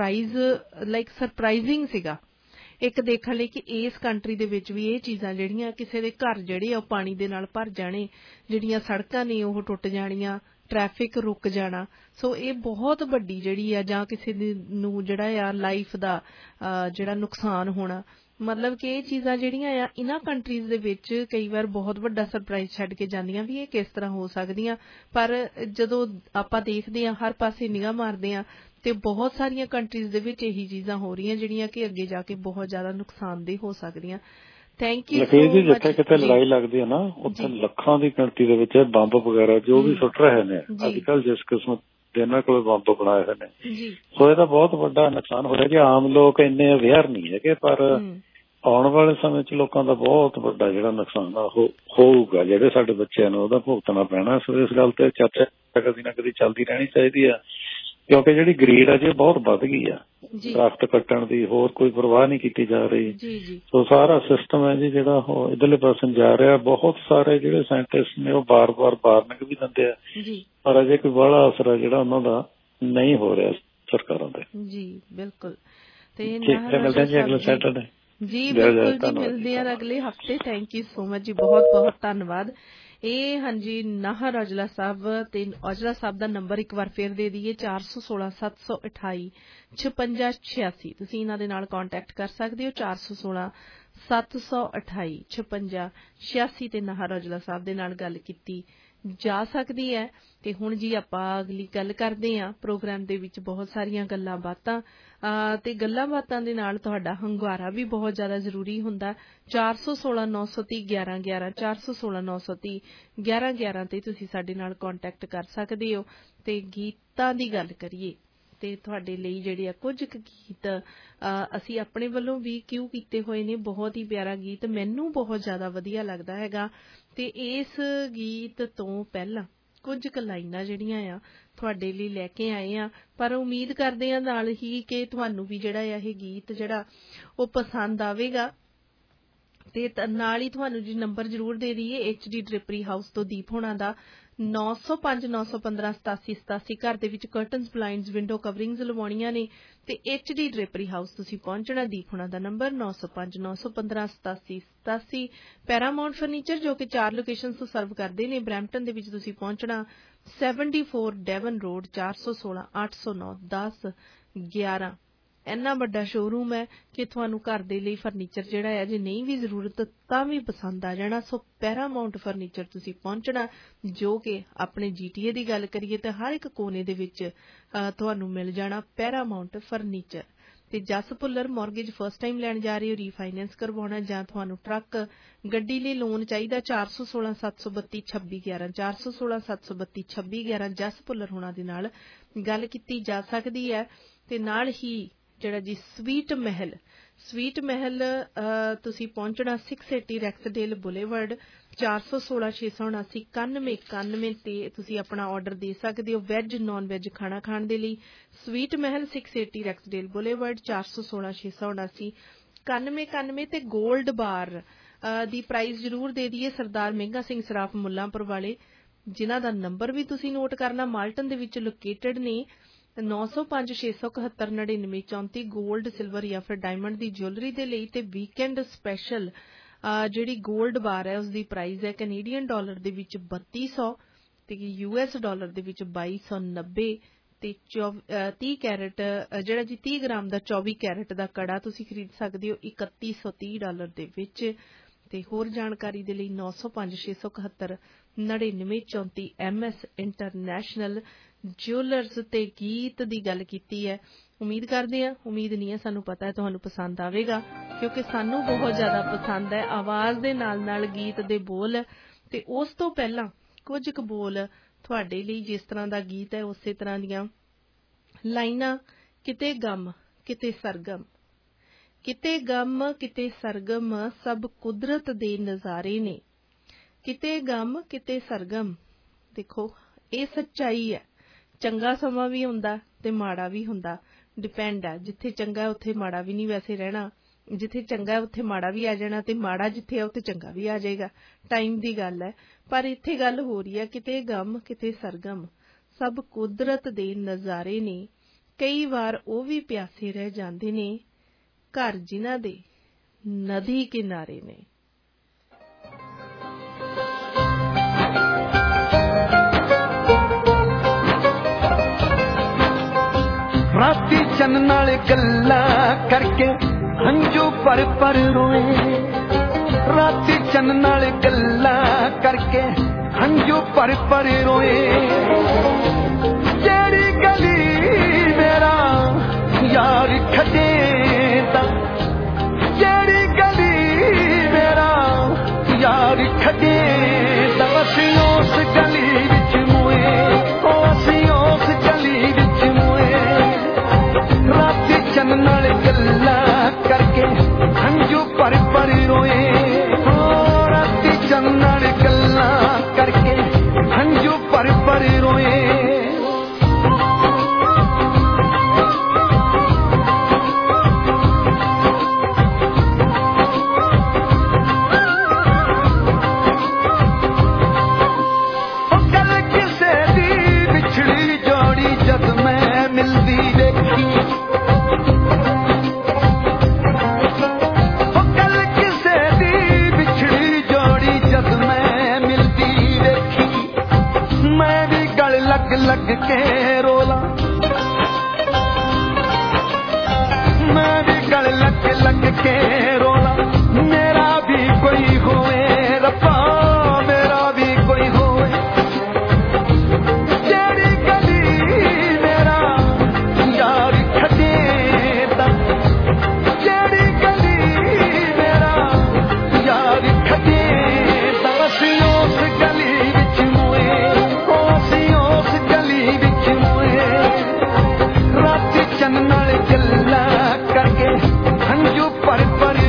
ਸਰਪ੍ਰਾਈਜ਼ਿੰਗ ਸੀਗਾ ਇੱਕ ਦੇਖਣ ਲਈ ਕਿ ਇਸ ਕੰਟਰੀ ਦੇ ਵਿੱਚ ਵੀ ਇਹ ਚੀਜ਼ਾਂ ਜਿਹੜੀਆਂ ਕਿਸੇ ਦੇ ਘਰ ਜਿਹੜੇ ਆ ਉਹ ਪਾਣੀ ਦੇ ਨਾਲ ਭਰ ਜਾਣੇ, ਜਿਹੜੀਆਂ ਸੜਕਾਂ ਨੇ ਉਹ ਟੁੱਟ ਜਾਣੀਆਂ ਟ੍ਰੈਫਿਕ ਰੁਕ ਜਾਣਾ। ਸੋ ਇਹ ਬਹੁਤ ਵੱਡੀ ਜਿਹੜੀ ਆ, ਜਾਂ ਕਿਸੇ ਨੂੰ ਜਿਹੜਾ ਆ ਲਾਈਫ ਦਾ ਜਿਹੜਾ ਨੁਕਸਾਨ ਹੋਣਾ, ਮਤਲਬ ਕਿ ਇਹ ਚੀਜ਼ਾਂ ਜਿਹੜੀਆਂ ਆ ਇਹਨਾਂ ਕੰਟਰੀਜ਼ ਦੇ ਵਿੱਚ ਕਈ ਵਾਰ ਬਹੁਤ ਵੱਡਾ ਸਰਪ੍ਰਾਈਜ਼ ਛੱਡ ਕੇ ਜਾਂਦੀਆਂ ਵੀ ਇਹ ਕਿਸ ਤਰ੍ਹਾਂ ਹੋ ਸਕਦੀਆਂ। ਪਰ ਜਦੋਂ ਆਪਾਂ ਦੇਖਦੇ ਹਾਂ, ਹਰ ਪਾਸੇ ਨਿਗਾਹ ਮਾਰਦੇ ਹਾਂ, ਤੇ ਬਹੁਤ ਸਾਰੀਆਂ ਕੰਟਰੀਜ਼ ਦੇ ਵਿੱਚ ਇਹੀ ਚੀਜ਼ਾਂ ਹੋ ਰਹੀਆਂ ਜਿਹੜੀਆਂ ਕਿ ਅੱਗੇ ਜਾ ਕੇ ਬਹੁਤ ਜ਼ਿਆਦਾ ਨੁਕਸਾਨਦੇਹ ਹੋ ਸਕਦੀਆਂ। Thank you so much. ਜਿੱਥੇ ਕਿਤੇ ਲੜਾਈ ਲੱਗਦੀ ਹੈ ਨਾ, ਉੱਥੇ ਲੱਖਾਂ ਦੀ ਗਿਣਤੀ ਦੇ ਵਿੱਚ ਬੰਬ ਵਗੈਰਾ ਜੋ ਵੀ ਸੁੱਟ ਰਹੇ ਨੇ ਅੱਜ ਕੱਲ੍ਹ, ਜਿਸ ਕਿਸਮ ਦੇ ਇਹਨਾਂ ਕੋਲ ਬੰਬ ਬਣਾਏ ਹੋਏ ਨੇ। ਸੋ ਇਹਦਾ ਬਹੁਤ ਵੱਡਾ ਨੁਕਸਾਨ ਹੋ ਰਿਹਾ ਜੀ। ਆਮ ਲੋਕ ਇੰਨੇ ਅਵੇਅਰ ਨਹੀਂ ਹੈਗੇ, ਪਰ ਆਉਣ ਵਾਲੇ ਸਮੇਂ 'ਚ ਲੋਕਾਂ ਦਾ ਬਹੁਤ ਵੱਡਾ ਜਿਹੜਾ ਨੁਕਸਾਨ ਆ ਹੋਊਗਾ, ਜਿਹੜੇ ਸਾਡੇ ਬੱਚਿਆਂ ਨੂੰ ਉਹਦਾ ਭੁਗਤਣਾ ਪੈਣਾ। ਸੋ ਇਸ ਗੱਲ ਤੇ ਚਰਚਾ ਕਦੀ ਨਾ ਕਦੀ ਚੱਲਦੀ ਰਹਿਣੀ ਚਾਹੀਦੀ ਆ, ਕਿਉਂਕਿ ਜਿਹੜੀ ਗਰੀਡ ਆ ਜੀ ਬਹੁਤ ਵੱਧ ਗਈ ਆ। ਦਰਖਤ ਕੱਟਣ ਦੀ ਹੋਰ ਕੋਈ ਪਰਵਾਹ ਨਹੀਂ ਕੀਤੀ ਜਾ ਰਹੀ। ਸੋ ਸਾਰਾ ਸਿਸਟਮ ਹੈ ਜੀ ਜਿਹੜਾ ਉਹ ਇਧਰਲੇ ਪਾਸੇ ਜਾ ਰਿਹਾ। ਬਹੁਤ ਸਾਰੇ ਜਿਹੜੇ ਸਾਇੰਟਿਸਟ ਨੇ ਉਹ ਬਾਰ-ਬਾਰ ਵਾਰਨਿੰਗ ਵੀ ਦਿੰਦੇ ਆ, ਪਰ ਅਜੇ ਕੋਈ ਬੜਾ ਅਸਰ ਆ ਜਿਹੜਾ ਉਹਨਾਂ ਦਾ ਨਹੀਂ ਹੋ ਰਿਹਾ ਸਰਕਾਰਾਂ ਦੇ। ਜੀ ਬਿਲਕੁਲ। ਤੇ ਮਿਲਦੇ ਜੀ ਅਗਲੇ ਸੈਟਰਡੇ। ਜੀ ਬਿਲਕੁਲ ਜੀ, ਮਿਲਦੇ ਆ ਅਗਲੇ ਹਫਤੇ। ਥੈਂਕ ਯੂ ਸੋ ਮਚ ਜੀ, ਬਹੁਤ ਬਹੁਤ ਧੰਨਵਾਦ। ਇਹ ਹਾਂਜੀ ਨਾਹਰ ਔਜਲਾ ਸਾਹਿਬ। ਤੇ ਔਜਲਾ ਸਾਹਿਬ ਦਾ ਨੰਬਰ ਇੱਕ ਵਾਰ ਫੇਰ ਦੇ ਦਈਏ, 416-728-5686। ਤੁਸੀਂ ਇਹਨਾਂ ਦੇ ਨਾਲ ਕੰਟੈਕਟ ਕਰ ਸਕਦੇ ਹੋ, 416-728-5686 ਤੇ ਨਾਹਰ ਔਜਲਾ ਸਾਹਿਬ ਦੇ ਨਾਲ ਗੱਲ ਕੀਤੀ ਜਾ ਸਕਦੀ ਹੈ। ਤੇ ਹੁਣ ਜੀ ਆਪਾਂ ਅਗਲੀ ਗੱਲ ਕਰਦੇ ਹਾਂ। ਪ੍ਰੋਗਰਾਮ ਦੇ ਵਿੱਚ ਬਹੁਤ ਸਾਰੀਆਂ ਗੱਲਾਂ ਬਾਤਾਂ, ਤੇ ਗੱਲਾਂ ਬਾਤਾਂ ਦੇ ਨਾਲ ਤੁਹਾਡਾ ਹੰਗਾਰਾ ਵੀ ਬਹੁਤ ਜ਼ਿਆਦਾ ਜ਼ਰੂਰੀ ਹੁੰਦਾ। 416-930-1111 416-930-1111 ਤੇ ਤੁਸੀਂ ਸਾਡੇ ਨਾਲ ਕੰਟੈਕਟ ਕਰ ਸਕਦੇ ਹੋ। ਤੇ ਗੀਤਾਂ ਦੀ ਗੱਲ ਕਰੀਏ ਤੇ ਤੁਹਾਡੇ ਲਈ ਜਿਹੜੇ ਆ ਕੁਝ ਗੀਤ ਅਸੀਂ ਆਪਣੇ ਵੱਲੋਂ ਵੀ ਕਿਉਂ ਕੀਤੇ ਹੋਏ ਨੇ। ਬਹੁਤ ਹੀ ਪਿਆਰਾ ਗੀਤ, ਮੈਨੂੰ ਬਹੁਤ ਜ਼ਿਆਦਾ ਵਧੀਆ ਲੱਗਦਾ ਹੈਗਾ। ਤੇ ਇਸ ਗੀਤ ਤੋਂ ਪਹਿਲਾਂ ਕੁਝ ਕੁ ਲਾਈਨਾਂ ਜਿਹੜੀਆਂ ਆ ਤੁਹਾਡੇ ਲਈ ਲੈ ਕੇ ਆਏ ਆ, ਪਰ ਉਮੀਦ ਕਰਦੇ ਆ ਨਾਲ ਹੀ ਕਿ ਤੁਹਾਨੂੰ ਵੀ ਜਿਹੜਾ ਆ ਇਹ ਗੀਤ ਜਿਹੜਾ ਉਹ ਪਸੰਦ ਆਵੇਗਾ। ਤੇ ਨਾਲ ਹੀ ਤੁਹਾਨੂੰ ਜੀ ਨੰਬਰ ਜ਼ਰੂਰ ਦੇ ਦਈਏ, HD ਡ੍ਰਿਪਰੀ ਹਾਊਸ ਤੋਂ ਦੀਪ ਹੋਣਾ ਦਾ 9059158787। ਘਰ ਦੇ ਵਿੱਚ ਕਰਟਨਸ, ਬਲਾਈਂਡਸ, ਵਿੰਡੋ ਕਵਰਿੰਗਸ ਲਵਾਉਣੀਆਂ ਨੇ ਤੇ HD ਡ੍ਰਿਪਰੀ ਹਾਊਸ ਤੁਸੀਂ ਪਹੁੰਚਣਾ। ਦੀਪ ਹੋਣਾ ਦਾ ਨੰਬਰ 9059158787। ਪੈਰਾਮਾਉਂਟ ਫਰਨੀਚਰ ਜੋ ਕਿ 4 ਲੋਕੇਸ਼ਨ ਤੋਂ ਸਰਵ ਕਰਦੇ ਨੇ। ਬਰੈਂਪਟਨ ਦੇ ਵਿੱਚ ਤੁਸੀਂ ਪਹੁੰਚਣਾ 74 ਡੈਵਨ ਰੋਡ, 416-809-1011। ਇੰਨਾ ਵੱਡਾ ਸ਼ੋਰੂਮ ਹੈ ਕਿ ਤੁਹਾਨੂੰ ਘਰ ਦੇ ਲਈ ਫਰਨੀਚਰ ਜਿਹੜਾ ਹੈ ਜੇ ਨਹੀਂ ਵੀ ਜ਼ਰੂਰਤ ਤਾਂ ਵੀ ਪਸੰਦ ਆ ਜਾਣਾ। ਸੋ ਪੈਰਾਮਾਉਂਟ ਫਰਨੀਚਰ ਤੁਸੀਂ ਪਹੁੰਚਣਾ, ਜੋ ਕਿ ਆਪਣੇ GTA ਦੀ ਗੱਲ ਕਰੀਏ ਤਾਂ ਹਰ ਇੱਕ ਕੋਨੇ ਦੇ ਵਿੱਚ ਤੁਹਾਨੂੰ ਮਿਲ ਜਾਣਾ ਪੈਰਾਮਾਉਂਟ ਫਰਨੀਚਰ। ਤੇ Jas Bhullar mortgage first time ਲੈਣ ਜਾ ਰਹੇ ਹੋ, ਰੀਫਾਈਨੈਂਸ ਕਰਵਾਉਣਾ ਜਾਂ ਤੁਹਾਨੂੰ ਟਰੱਕ ਗੱਡੀ ਲਈ ਲੋਨ ਚਾਹੀਦਾ, 416-732-2611 416-732-2611 ਜਸ ਭੁੱਲਰ ਹੋਣਾ ਦੇ ਨਾਲ ਗੱਲ ਕੀਤੀ ਜਾ ਸਕਦੀ ਹੈ। ਤੇ ਨਾਲ ਹੀ ਜਿਹੜਾ ਜੀ ਸਵੀਟ ਮਹਿਲ ਤੁਸੀਂ ਪਹੁੰਚਣਾ 680 ਰੈਕਸਡੇਲ ਬੁਲੇਵਰਡ, 416-679-9191 ਤੇ ਤੁਸੀਂ ਆਪਣਾ ਆਰਡਰ ਦੇ ਸਕਦੇ ਹੋ ਵੈਜ ਨੌਨ ਵੈਜ ਖਾਣਾ ਖਾਣ ਦੇ ਲਈ। ਸਵੀਟ ਮਹਿਲ 680 ਰੈਕਸਡੇਲ ਬੁਲੇਵਰਡ, 416-679-9191 ਤੇ 골ਡ ਬਾਰ ਦੀ ਪ੍ਰਾਈਸ ਜ਼ਰੂਰ ਦੇ ਦਈਏ। ਸਰਦਾਰ ਮਹਿੰਗਾ ਸਿੰਘ ਸਰਾਫ ਮੁੱਲਾਂਪੁਰ ਵਾਲੇ, ਜਿਨ੍ਹਾਂ ਦਾ ਨੰਬਰ ਵੀ ਤੁਸੀਂ ਨੋਟ ਕਰਨਾ, ਮਾਲਟਨ ਦੇ ਵਿੱਚ ਲੋਕੇਟਡ ਨੇ। 9056719934 골ਡ, ਸਿਲਵਰ ਜਾਂ ਫਿਰ ਡਾਇਮੰਡ ਦੀ ਜੁਐਲਰੀ ਦੇ ਲਈ। ਤੇ ਵੀਕਐਂਡ ਸਪੈਸ਼ਲ ਜਿਹੜੀ 골ਡ ਬਾਰ ਹੈ ਉਸਦੀ ਪ੍ਰਾਈਸ ਹੈ ਕੈਨੇਡੀਅਨ ਡਾਲਰ ਦੇ ਵਿੱਚ 3200 ਤੇ US ਡਾਲਰ ਦੇ ਵਿੱਚ 2290 ਤੇ 30 ਕੈਰਟ ਜਿਹੜਾ ਜੀ 30 ਗ੍ਰਾਮ ਦਾ 24 ਕੈਰਟ ਦਾ ਕੜਾ ਤੁਸੀਂ ਖਰੀਦ ਸਕਦੇ ਹੋ $3130 ਦੇ ਵਿੱਚ। ਤੇ ਹੋਰ ਜਾਣਕਾਰੀ ਦੇ ਲਈ 9056719934 MS ਇੰਟਰਨੈਸ਼ਨਲ ਜਿਊਲਰਸ ਤੇ ਗੀਤ ਦੀ ਗੱਲ ਕੀਤੀ ਹੈ। ਉਮੀਦ ਕਰਦੇ ਹਾਂ, ਉਮੀਦ ਨਹੀਂ ਹੈ, ਸਾਨੂੰ ਪਤਾ ਹੈ ਤੁਹਾਨੂੰ ਪਸੰਦ ਆਵੇਗਾ, ਕਿਉਂਕਿ ਸਾਨੂੰ ਬਹੁਤ ਜ਼ਿਆਦਾ ਪਸੰਦ ਹੈ ਆਵਾਜ਼ ਦੇ ਨਾਲ ਨਾਲ ਗੀਤ ਦੇ ਬੋਲ। ਤੇ ਉਸ ਤੋਂ ਪਹਿਲਾਂ ਕੁਝ ਕੁ ਬੋਲ ਤੁਹਾਡੇ ਲਈ, ਜਿਸ ਤਰ੍ਹਾਂ ਦਾ ਗੀਤ ਹੈ ਉਸੇ ਤਰ੍ਹਾਂ ਦੀਆਂ ਲਾਈਨਾਂ। ਕਿਤੇ ਗਮ ਕਿਤੇ ਸਰਗਮ, ਕਿਤੇ ਗਮ ਕਿਤੇ ਸਰਗਮ, ਸਭ ਕੁਦਰਤ ਦੇ ਨਜ਼ਾਰੇ ਨੇ। ਕਿਤੇ ਗਮ ਕਿਤੇ ਸਰਗਮ, ਦੇਖੋ ਇਹ ਸੱਚਾਈ ਹੈ। ਚੰਗਾ ਸਮਾਂ ਵੀ ਹੁੰਦਾ ਤੇ ਮਾੜਾ ਵੀ ਹੁੰਦਾ, ਡਿਪੈਂਡ ਹੈ। ਜਿੱਥੇ ਚੰਗਾ ਉੱਥੇ ਮਾੜਾ ਵੀ ਨਹੀਂ ਵੈਸੇ ਰਹਿਣਾ, ਜਿੱਥੇ ਚੰਗਾ ਉੱਥੇ ਮਾੜਾ ਵੀ ਆ ਜਾਣਾ, ਤੇ ਮਾੜਾ ਜਿੱਥੇ ਆ ਉੱਥੇ ਚੰਗਾ ਵੀ ਆ ਜਾਏਗਾ। ਟਾਈਮ ਦੀ ਗੱਲ ਹੈ। ਪਰ ਇੱਥੇ ਗੱਲ ਹੋ ਰਹੀ ਹੈ ਕਿਤੇ ਗਮ ਕਿਤੇ ਸਰਗਮ, ਸਭ ਕੁਦਰਤ ਦੇ ਨਜ਼ਾਰੇ ਨੇ। ਕਈ ਵਾਰ ਉਹ ਵੀ ਪਿਆਸੇ ਰਹਿ ਜਾਂਦੇ ਨੇ, ਘਰ ਜਿਨ੍ਹਾਂ ਦੇ ਨਦੀ ਕਿਨਾਰੇ ਨੇ। ਰਾਤੀ ਚੰਨ ਨਾਲ ਗੱਲਾਂ ਕਰਕੇ ਹੰਝੂ ਪਰ ਪਰ ਰੋਏ ਰਾਤੀ ਚੰਨ ਨਾਲ ਗੱਲਾਂ ਕਰਕੇ ਹੰਝੂ ਪਰ ਪਰ ਰੋਏ ਜਿਹੜੀ ਗਲੀ ਮੇਰਾ ਯਾਰ ਖੜੇਂਦਾ ਜਿਹੜੀ ਗਲੀ ਮੇਰਾ ਯਾਰ ਖੜੇਂਦਾ ਅਸੀਂ ਉਸ ਗਲੀ ਵਿੱਚ ਮੋਏ ਅਸੀਂ ਉਸ ਗਲੀ ਵਿੱਚ ਮੋਏ ਰਾਤੀ ਚੰਨ ਨਾਲ ਗੱਲਾਂ ਕਰਕੇ ਹੰਝੂ ਪਰ ਪਰ ਰੋਏ ਰਾਤੀ ਚੰਨ ਨਾਲ ਗੱਲਾਂ ਕਰਕੇ ਹੰਝੂ ਪਰ ਪਰ ਰੋਏ ਲੱਗ ਕੇ ਰੋਲਾ ਮੈਂ ਵੀ ਗਲ ਲੱਗ ਕੇ ਰੋਲਾ ਮੇਰਾ ਵੀ ਕੋਈ ਹੋਵੇ ਰੱਬਾ ਮੇਰਾ ਵੀ ਕੋਈ ਹੋਵੇ ਜਿਹੜੀ ਗਲੀ ਮੇਰਾ ਯਾਰ ਖੜੇਂਦਾ ਜਿਹੜੀ ਗਲੀ ਮੇਰਾ ਯਾਰ ਖੜੇਂਦਾ ਅਸੀਂ ਉਸ ਗਲੀ ਵਿੱਚ ਮੋਏ ਅਸੀਂ ਉਸ ਗਲੀ ਵਿੱਚ ਮੋਏ ਰਾਤੀ ਚੰਨ ਨਾਲ ਗੱਲਾਂ ਕਰਕੇ ਹੰਝੂ ਪਰ ਪਰ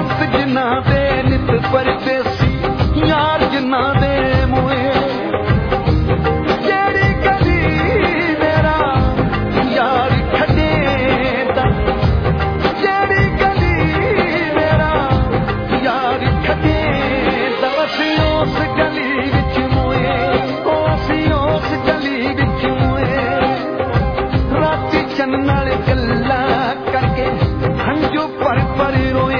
ਦੋਸਤ ਜਿਨ੍ਹਾਂ ਦੇ ਨਿਤ ਪਰਦੇਸੀ ਯਾਰ ਜਿਨ੍ਹਾਂ ਦੇ ਮੋਏ ਜਿਹੜੀ ਕਦੀ ਮੇਰਾ ਯਾਰ ਖੜੇਦਾ ਜਿਹੜੀ ਕਦੀ ਮੇਰਾ ਯਾਰ ਖੜੇਦਾ ਅਸੀਂ ਉਸ ਗਲੀ ਵਿੱਚ ਮੋਏ ਉਸ ਗਲੀ ਵਿੱਚ ਮੋਏ ਰਾਤੀ ਚੰਨ ਨਾਲ ਗੱਲਾਂ ਕਰਕੇ ਹੰਝੂ ਭਰ ਭਰ ਰੋਏ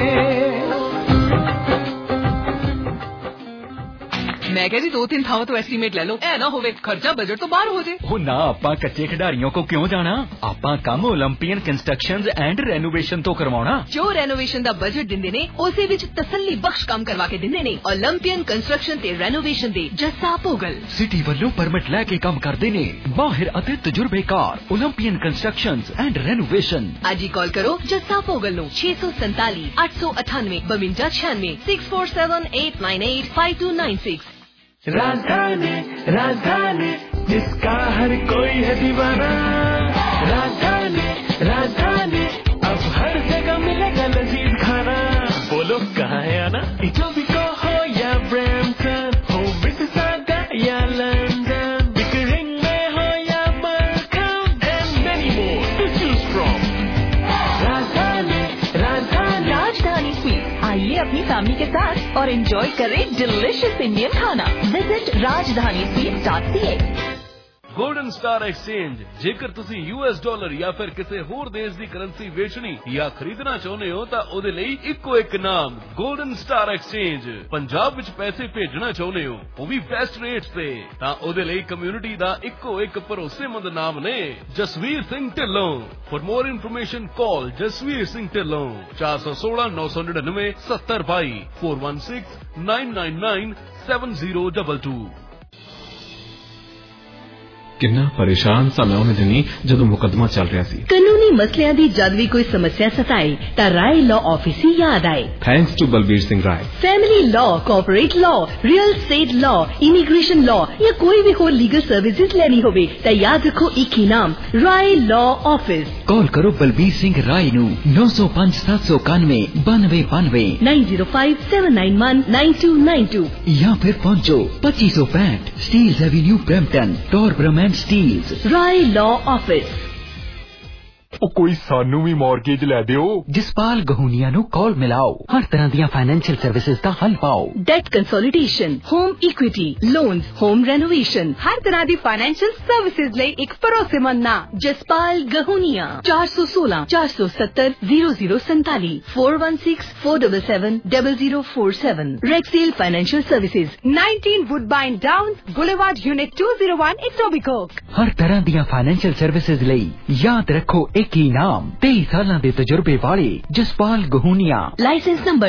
ਮੈਂ ਕਹਿੰਦੀ 2-3 ਥਾਵਾਂ ਤੋਂ ਐਸਟੀਮੇਟ ਲੈ ਲਓ ਐ ਨਾ ਹੋਵੇ ਖਰਚਾ ਬਜਟ ਤੋਂ ਬਾਹਰ ਹੋ ਜੇ ਉਹ ਨਾ ਆਪਾਂ ਕੱਚੇ ਖਿਡਾਰੀਆਂ ਕੋ ਕਿਉਂ ਜਾਣਾ ਆਪਾਂ ਕੰਮ 올림픽ਨ ਕੰਸਟਰਕਸ਼ਨਜ਼ ਐਂਡ ਰੈਨੋਵੇਸ਼ਨ ਤੋਂ ਕਰਵਾਉਣਾ ਜੋ ਰੈਨੋਵੇਸ਼ਨ ਦਾ ਬਜਟ ਦਿੰਦੇ ਨੇ ਉਸੇ ਵਿੱਚ ਤਸੱਲੀ ਬਖਸ਼ ਕੰਮ ਕਰਵਾ ਕੇ ਦਿੰਦੇ ਨੇ 올림픽ਨ ਕੰਸਟਰਕਸ਼ਨ ਤੇ ਰੈਨੋਵੇਸ਼ਨ ਦੇ ਜੱਸਾ ਭੋਗਲ ਸਿਟੀ ਵੱਲੋਂ ਪਰਮਿਟ ਲੈ ਕੇ ਕੰਮ ਕਰਦੇ ਨੇ ਮਾਹਿਰ ਅਤੇ ਤਜਰਬੇਕਾਰ 올림픽ਨ ਕੰਸਟਰਕਸ਼ਨਜ਼ ਐਂਡ ਰੈਨੋਵੇਸ਼ਨ ਅੱਜ ਹੀ ਕਾਲ ਕਰੋ ਜੱਸਾ ਭੋਗਲ ਨੂੰ 647 898 5296 6478985296 राजधानी राजधानी जिसका हर कोई है दीवाना राजधानी राजधानी अब हर जगह मिलेगा लजीज खाना बोलो कहाँ है आना इटोबिको हो या ब्रैम्पटन हो मिसिसागा या लंदन पिकरिंग में हो या Markham and many more to choose from राजधानी राजधानी राजधानी स्वीट आइए अपनी फैमिली के साथ और एंजॉय करें डिलिशियस इंडियन खाना visit rajdhani.ca golden star exchange ਜੇਕਰ ਤੁਸੀਂ US ਡਾਲਰ ਜਾਂ ਫਿਰ ਕਿਸੇ ਹੋਰ ਦੇਸ਼ ਦੀ ਕਰੰਸੀ ਵੇਚਣੀ ਜਾਂ ਖਰੀਦਣਾ ਚਾਹੁੰਦੇ ਹੋ ਤਾਂ ਉਹਦੇ ਲਈ ਇੱਕੋ ਇੱਕ ਨਾਮ ਗੋਲਡਨ ਸਟਾਰ ਐਕਸਚੇਂਜ ਪੰਜਾਬ ਵਿੱਚ ਪੈਸੇ ਭੇਜਣਾ ਚਾਹੁੰਦੇ ਹੋ ਉਹ ਵੀ ਬੈਸਟ ਰੇਟਸ ਤੇ ਤਾਂ ਉਹਦੇ ਲਈ ਕਮਿਊਨਿਟੀ ਦਾ ਇੱਕੋ ਇੱਕ ਭਰੋਸੇਮੰਦ ਨਾਮ ਨੇ Jasvir Singh Dhillon for more information call Jasvir Singh Dhillon 416 999 7022 416 999 7022 ਕਿੰਨਾ ਪਰੇਸ਼ਾਨ ਸਾਂ ਮੈਂ ਉਹਨੇ ਦਿਨੀ ਜਦੋਂ ਮੁਕੱਦਮਾ ਚੱਲ ਰਿਹਾ ਸੀ ਕਾਨੂੰਨੀ ਮਸਲਿਆਂ ਦੀ ਜਦ ਵੀ ਕੋਈ ਸਮੱਸਿਆ ਸਤਾਏ ਤਾਂ ਰਾਏ ਲਾਅ ਆਫਿਸ ਹੀ ਯਾਦ ਆਏ thanks to Balbir Singh Rai family law corporate law real estate law immigration law या कोई भी हो लीगल सर्विसेज लेनी होवे तो याद रखो एक ही नाम राय लॉ ऑफिस कॉल करो बलबीर सिंह राय नू 905 791 9292 9057919292 या फिर पहुंचो 2565 Steeles avenue Brampton Torbram and Steeles Rai law office ਉਹ ਕੋਈ ਸਾਨੂੰ ਵੀ ਮੌਰਗੇਜ ਲੈ ਦਿਓ ਜਸਪਾਲ ਗਹੂਨੀਆ ਨੂੰ ਕਾਲ ਮਿਲਾਓ ਹਰ ਤਰ੍ਹਾਂ ਦੀਆਂ ਫਾਈਨੈਂਸ਼ੀਅਲ ਸਰਵਿਸਿਜ਼ ਦਾ ਹੱਲ ਪਾਓ debt consolidation home equity loans home renovation हर तरह की फाइनेंशियल सर्विसेज ਲਈ ਇੱਕ ਭਰੋਸੇਮੰਦ ਨਾਮ Jaspal Gahunia 416 470 0047 416 477 0047 Rexel financial services 19 Woodbine Downs Boulevard unit 201 Etobicoke हर तरह ਦੀਆਂ ਫਾਈਨੈਂਸ਼ੀਅਲ ਸਰਵਿਸਿਜ਼ ਲਈ ਯਾਦ ਰੱਖੋ एक ही नाम 23 साल के तजुर्बे वाले जसपाल गहूनिया लाइसेंस नंबर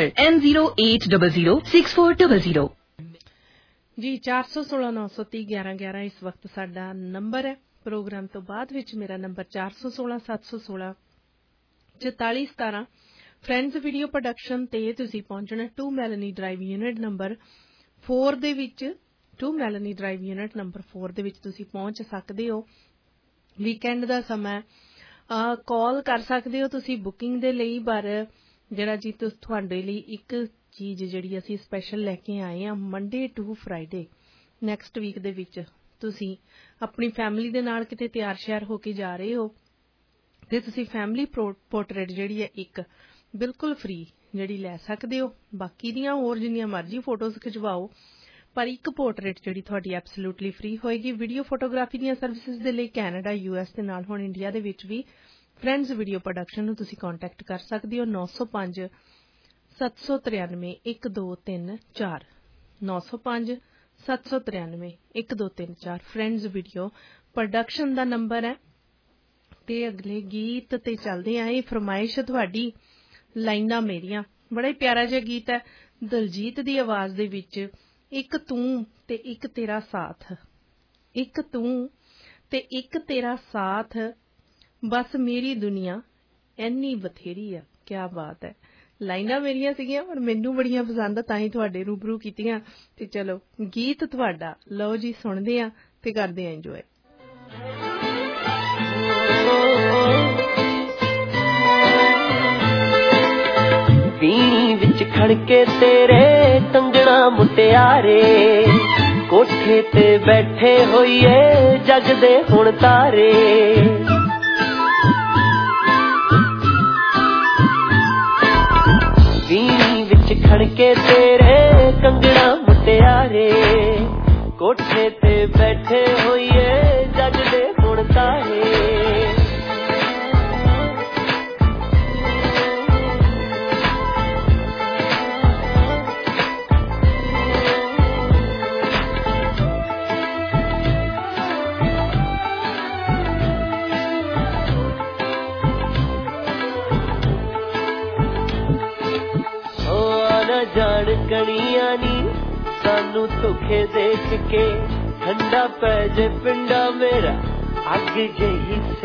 M08006400 ਜੀ 416-930-1111 ਇਸ ਵਕਤ ਸਾਡਾ ਨੰਬਰ ਹੈ ਪ੍ਰੋਗਰਾਮ ਤੋਂ ਬਾਅਦ ਵਿੱਚ ਮੇਰਾ ਨੰਬਰ 416-716 4417 ਫਰੈਂਡਸ ਵੀਡੀਓ ਪ੍ਰੋਡਕਸ਼ਨ ਤੇ ਤੁਸੀਂ ਪਹੁੰਚਣਾ 2 ਮੈਲਨੀ ਡਰਾਈਵ ਯੂਨਿਟ ਨੰਬਰ 4 ਦੇ ਵਿੱਚ 2 ਮੈਲਨੀ ਡਰਾਈਵ ਯੂਨਿਟ ਨੰਬਰ 4 ਦੇ ਵਿੱਚ ਤੁਸੀਂ ਪਹੁੰਚ ਸਕਦੇ ਹੋ ਵੀਕਐਂਡ ਦਾ ਸਮਾਂ ਕਾਲ ਕਰ ਸਕਦੇ ਹੋ ਤੁਸੀਂ ਬੁਕਿੰਗ ਦੇ ਲਈ ਪਰ ਜਿਹੜਾ ਜੀ ਤੁਹਾਡੇ ਲਈ ਇੱਕ ਚੀਜ਼ ਜਿਹੜੀ ਅਸੀਂ ਸਪੈਸ਼ਲ ਲੈ ਕੇ ਆਏ ਆ Monday to Friday next week ਦੇ ਵਿੱਚ ਤੁਸੀਂ ਆਪਣੀ ਫੈਮਿਲੀ ਦੇ ਨਾਲ ਕਿਤੇ ਤਿਆਰ ਸ਼ਿਆਰ ਹੋ ਕੇ ਜਾ ਰਹੇ ਹੋ ਤੇ ਤੁਸੀਂ ਫੈਮਿਲੀ ਪੋਰਟਰੇਟ ਜਿਹੜੀ ਹੈ ਇੱਕ ਬਿਲਕੁਲ ਫ੍ਰੀ ਜਿਹੜੀ ਲੈ ਸਕਦੇ ਹੋ ਬਾਕੀ ਦੀਆਂ ਹੋਰ ਜਿੰਨੀਆਂ ਮਰਜ਼ੀ ਫੋਟੋਜ਼ ਖਿਚਵਾਓ ਪਰ ਇੱਕ ਪੋਰਟਰੇਟ ਜਿਹੜੀ ਤੁਹਾਡੀ ਐਬਸੋਲੂਟਲੀ ਫ੍ਰੀ ਹੋਏਗੀ ਵੀਡੀਓ ਫੋਟੋਗ੍ਰਾਫੀ ਦੀਆਂ ਸਰਵਿਸਿਜ਼ ਦੇ ਲਈ ਕੈਨੇਡਾ US ਦੇ ਨਾਲ ਹੁਣ ਇੰਡੀਆ ਦੇ ਵਿੱਚ ਵੀ ਫਰੈਂਡਸ ਵੀਡੀਓ ਪ੍ਰੋਡਕਸ਼ਨ ਨੂੰ ਤੁਸੀਂ ਕੰਟੈਕਟ ਕਰ ਸਕਦੇ ਹੋ 905 793 1234 905 793 1234 ਫਰੈਂਡਸ ਵੀਡੀਓ ਪ੍ਰੋਡਕਸ਼ਨ ਦਾ ਨੰਬਰ ਹੈ ਤੇ ਅਗਲੇ ਗੀਤ ਤੇ ਚੱਲਦੇ ਆਂ ਇਹ ਫਰਮਾਇਸ਼ ਤੁਹਾਡੀ ਲਾਈਨਾਂ ਮੇਰੀਆਂ ਬੜਾ ਹੀ ਪਿਆਰਾ ਜਿਹਾ ਗੀਤ ਹੈ ਦਲਜੀਤ ਦੀ ਆਵਾਜ਼ ਦੇ ਵਿੱਚ ਇੱਕ ਤੂੰ ਤੇ ਇੱਕ ਤੇਰਾ ਸਾਥ ਇੱਕ ਤੂੰ ਤੇ ਇੱਕ ਤੇਰਾ ਸਾਥ ਬਸ ਮੇਰੀ ਦੁਨੀਆ ਇੰਨੀ ਬਥੇਰੀ ਆ ਕਿਆ ਬਾਤ ਹੈ ਲਾਈਨਾਂ ਮੇਰੀਆਂ ਸੀਗੀਆਂ ਪਰ ਮੈਨੂੰ ਬੜੀਆਂ ਪਸੰਦ ਤਾਂ ਹੀ ਤੁਹਾਡੇ ਰੂਬਰੂ ਕੀਤੀਆਂ ਤੇ ਚਲੋ ਗੀਤ ਤੁਹਾਡਾ ਲਓ ਜੀ ਸੁਣਦੇ ਆ ਤੇ ਕਰਦੇ ਆ ਇੰਜੋਏ ਪੀਣੀ ਵਿੱਚ खड़के तेरे कंगना मुटियारे कोठे ते बैठे होइए जगदे हुण तारे वीणी विच खड़के तेरे कंगना मुटियारे कोठे ते बैठे होइए जगदे हुण तारे जान कणिया नी सानू धोखे देख के ठंडा पै जे पिंडा मेरा अग जही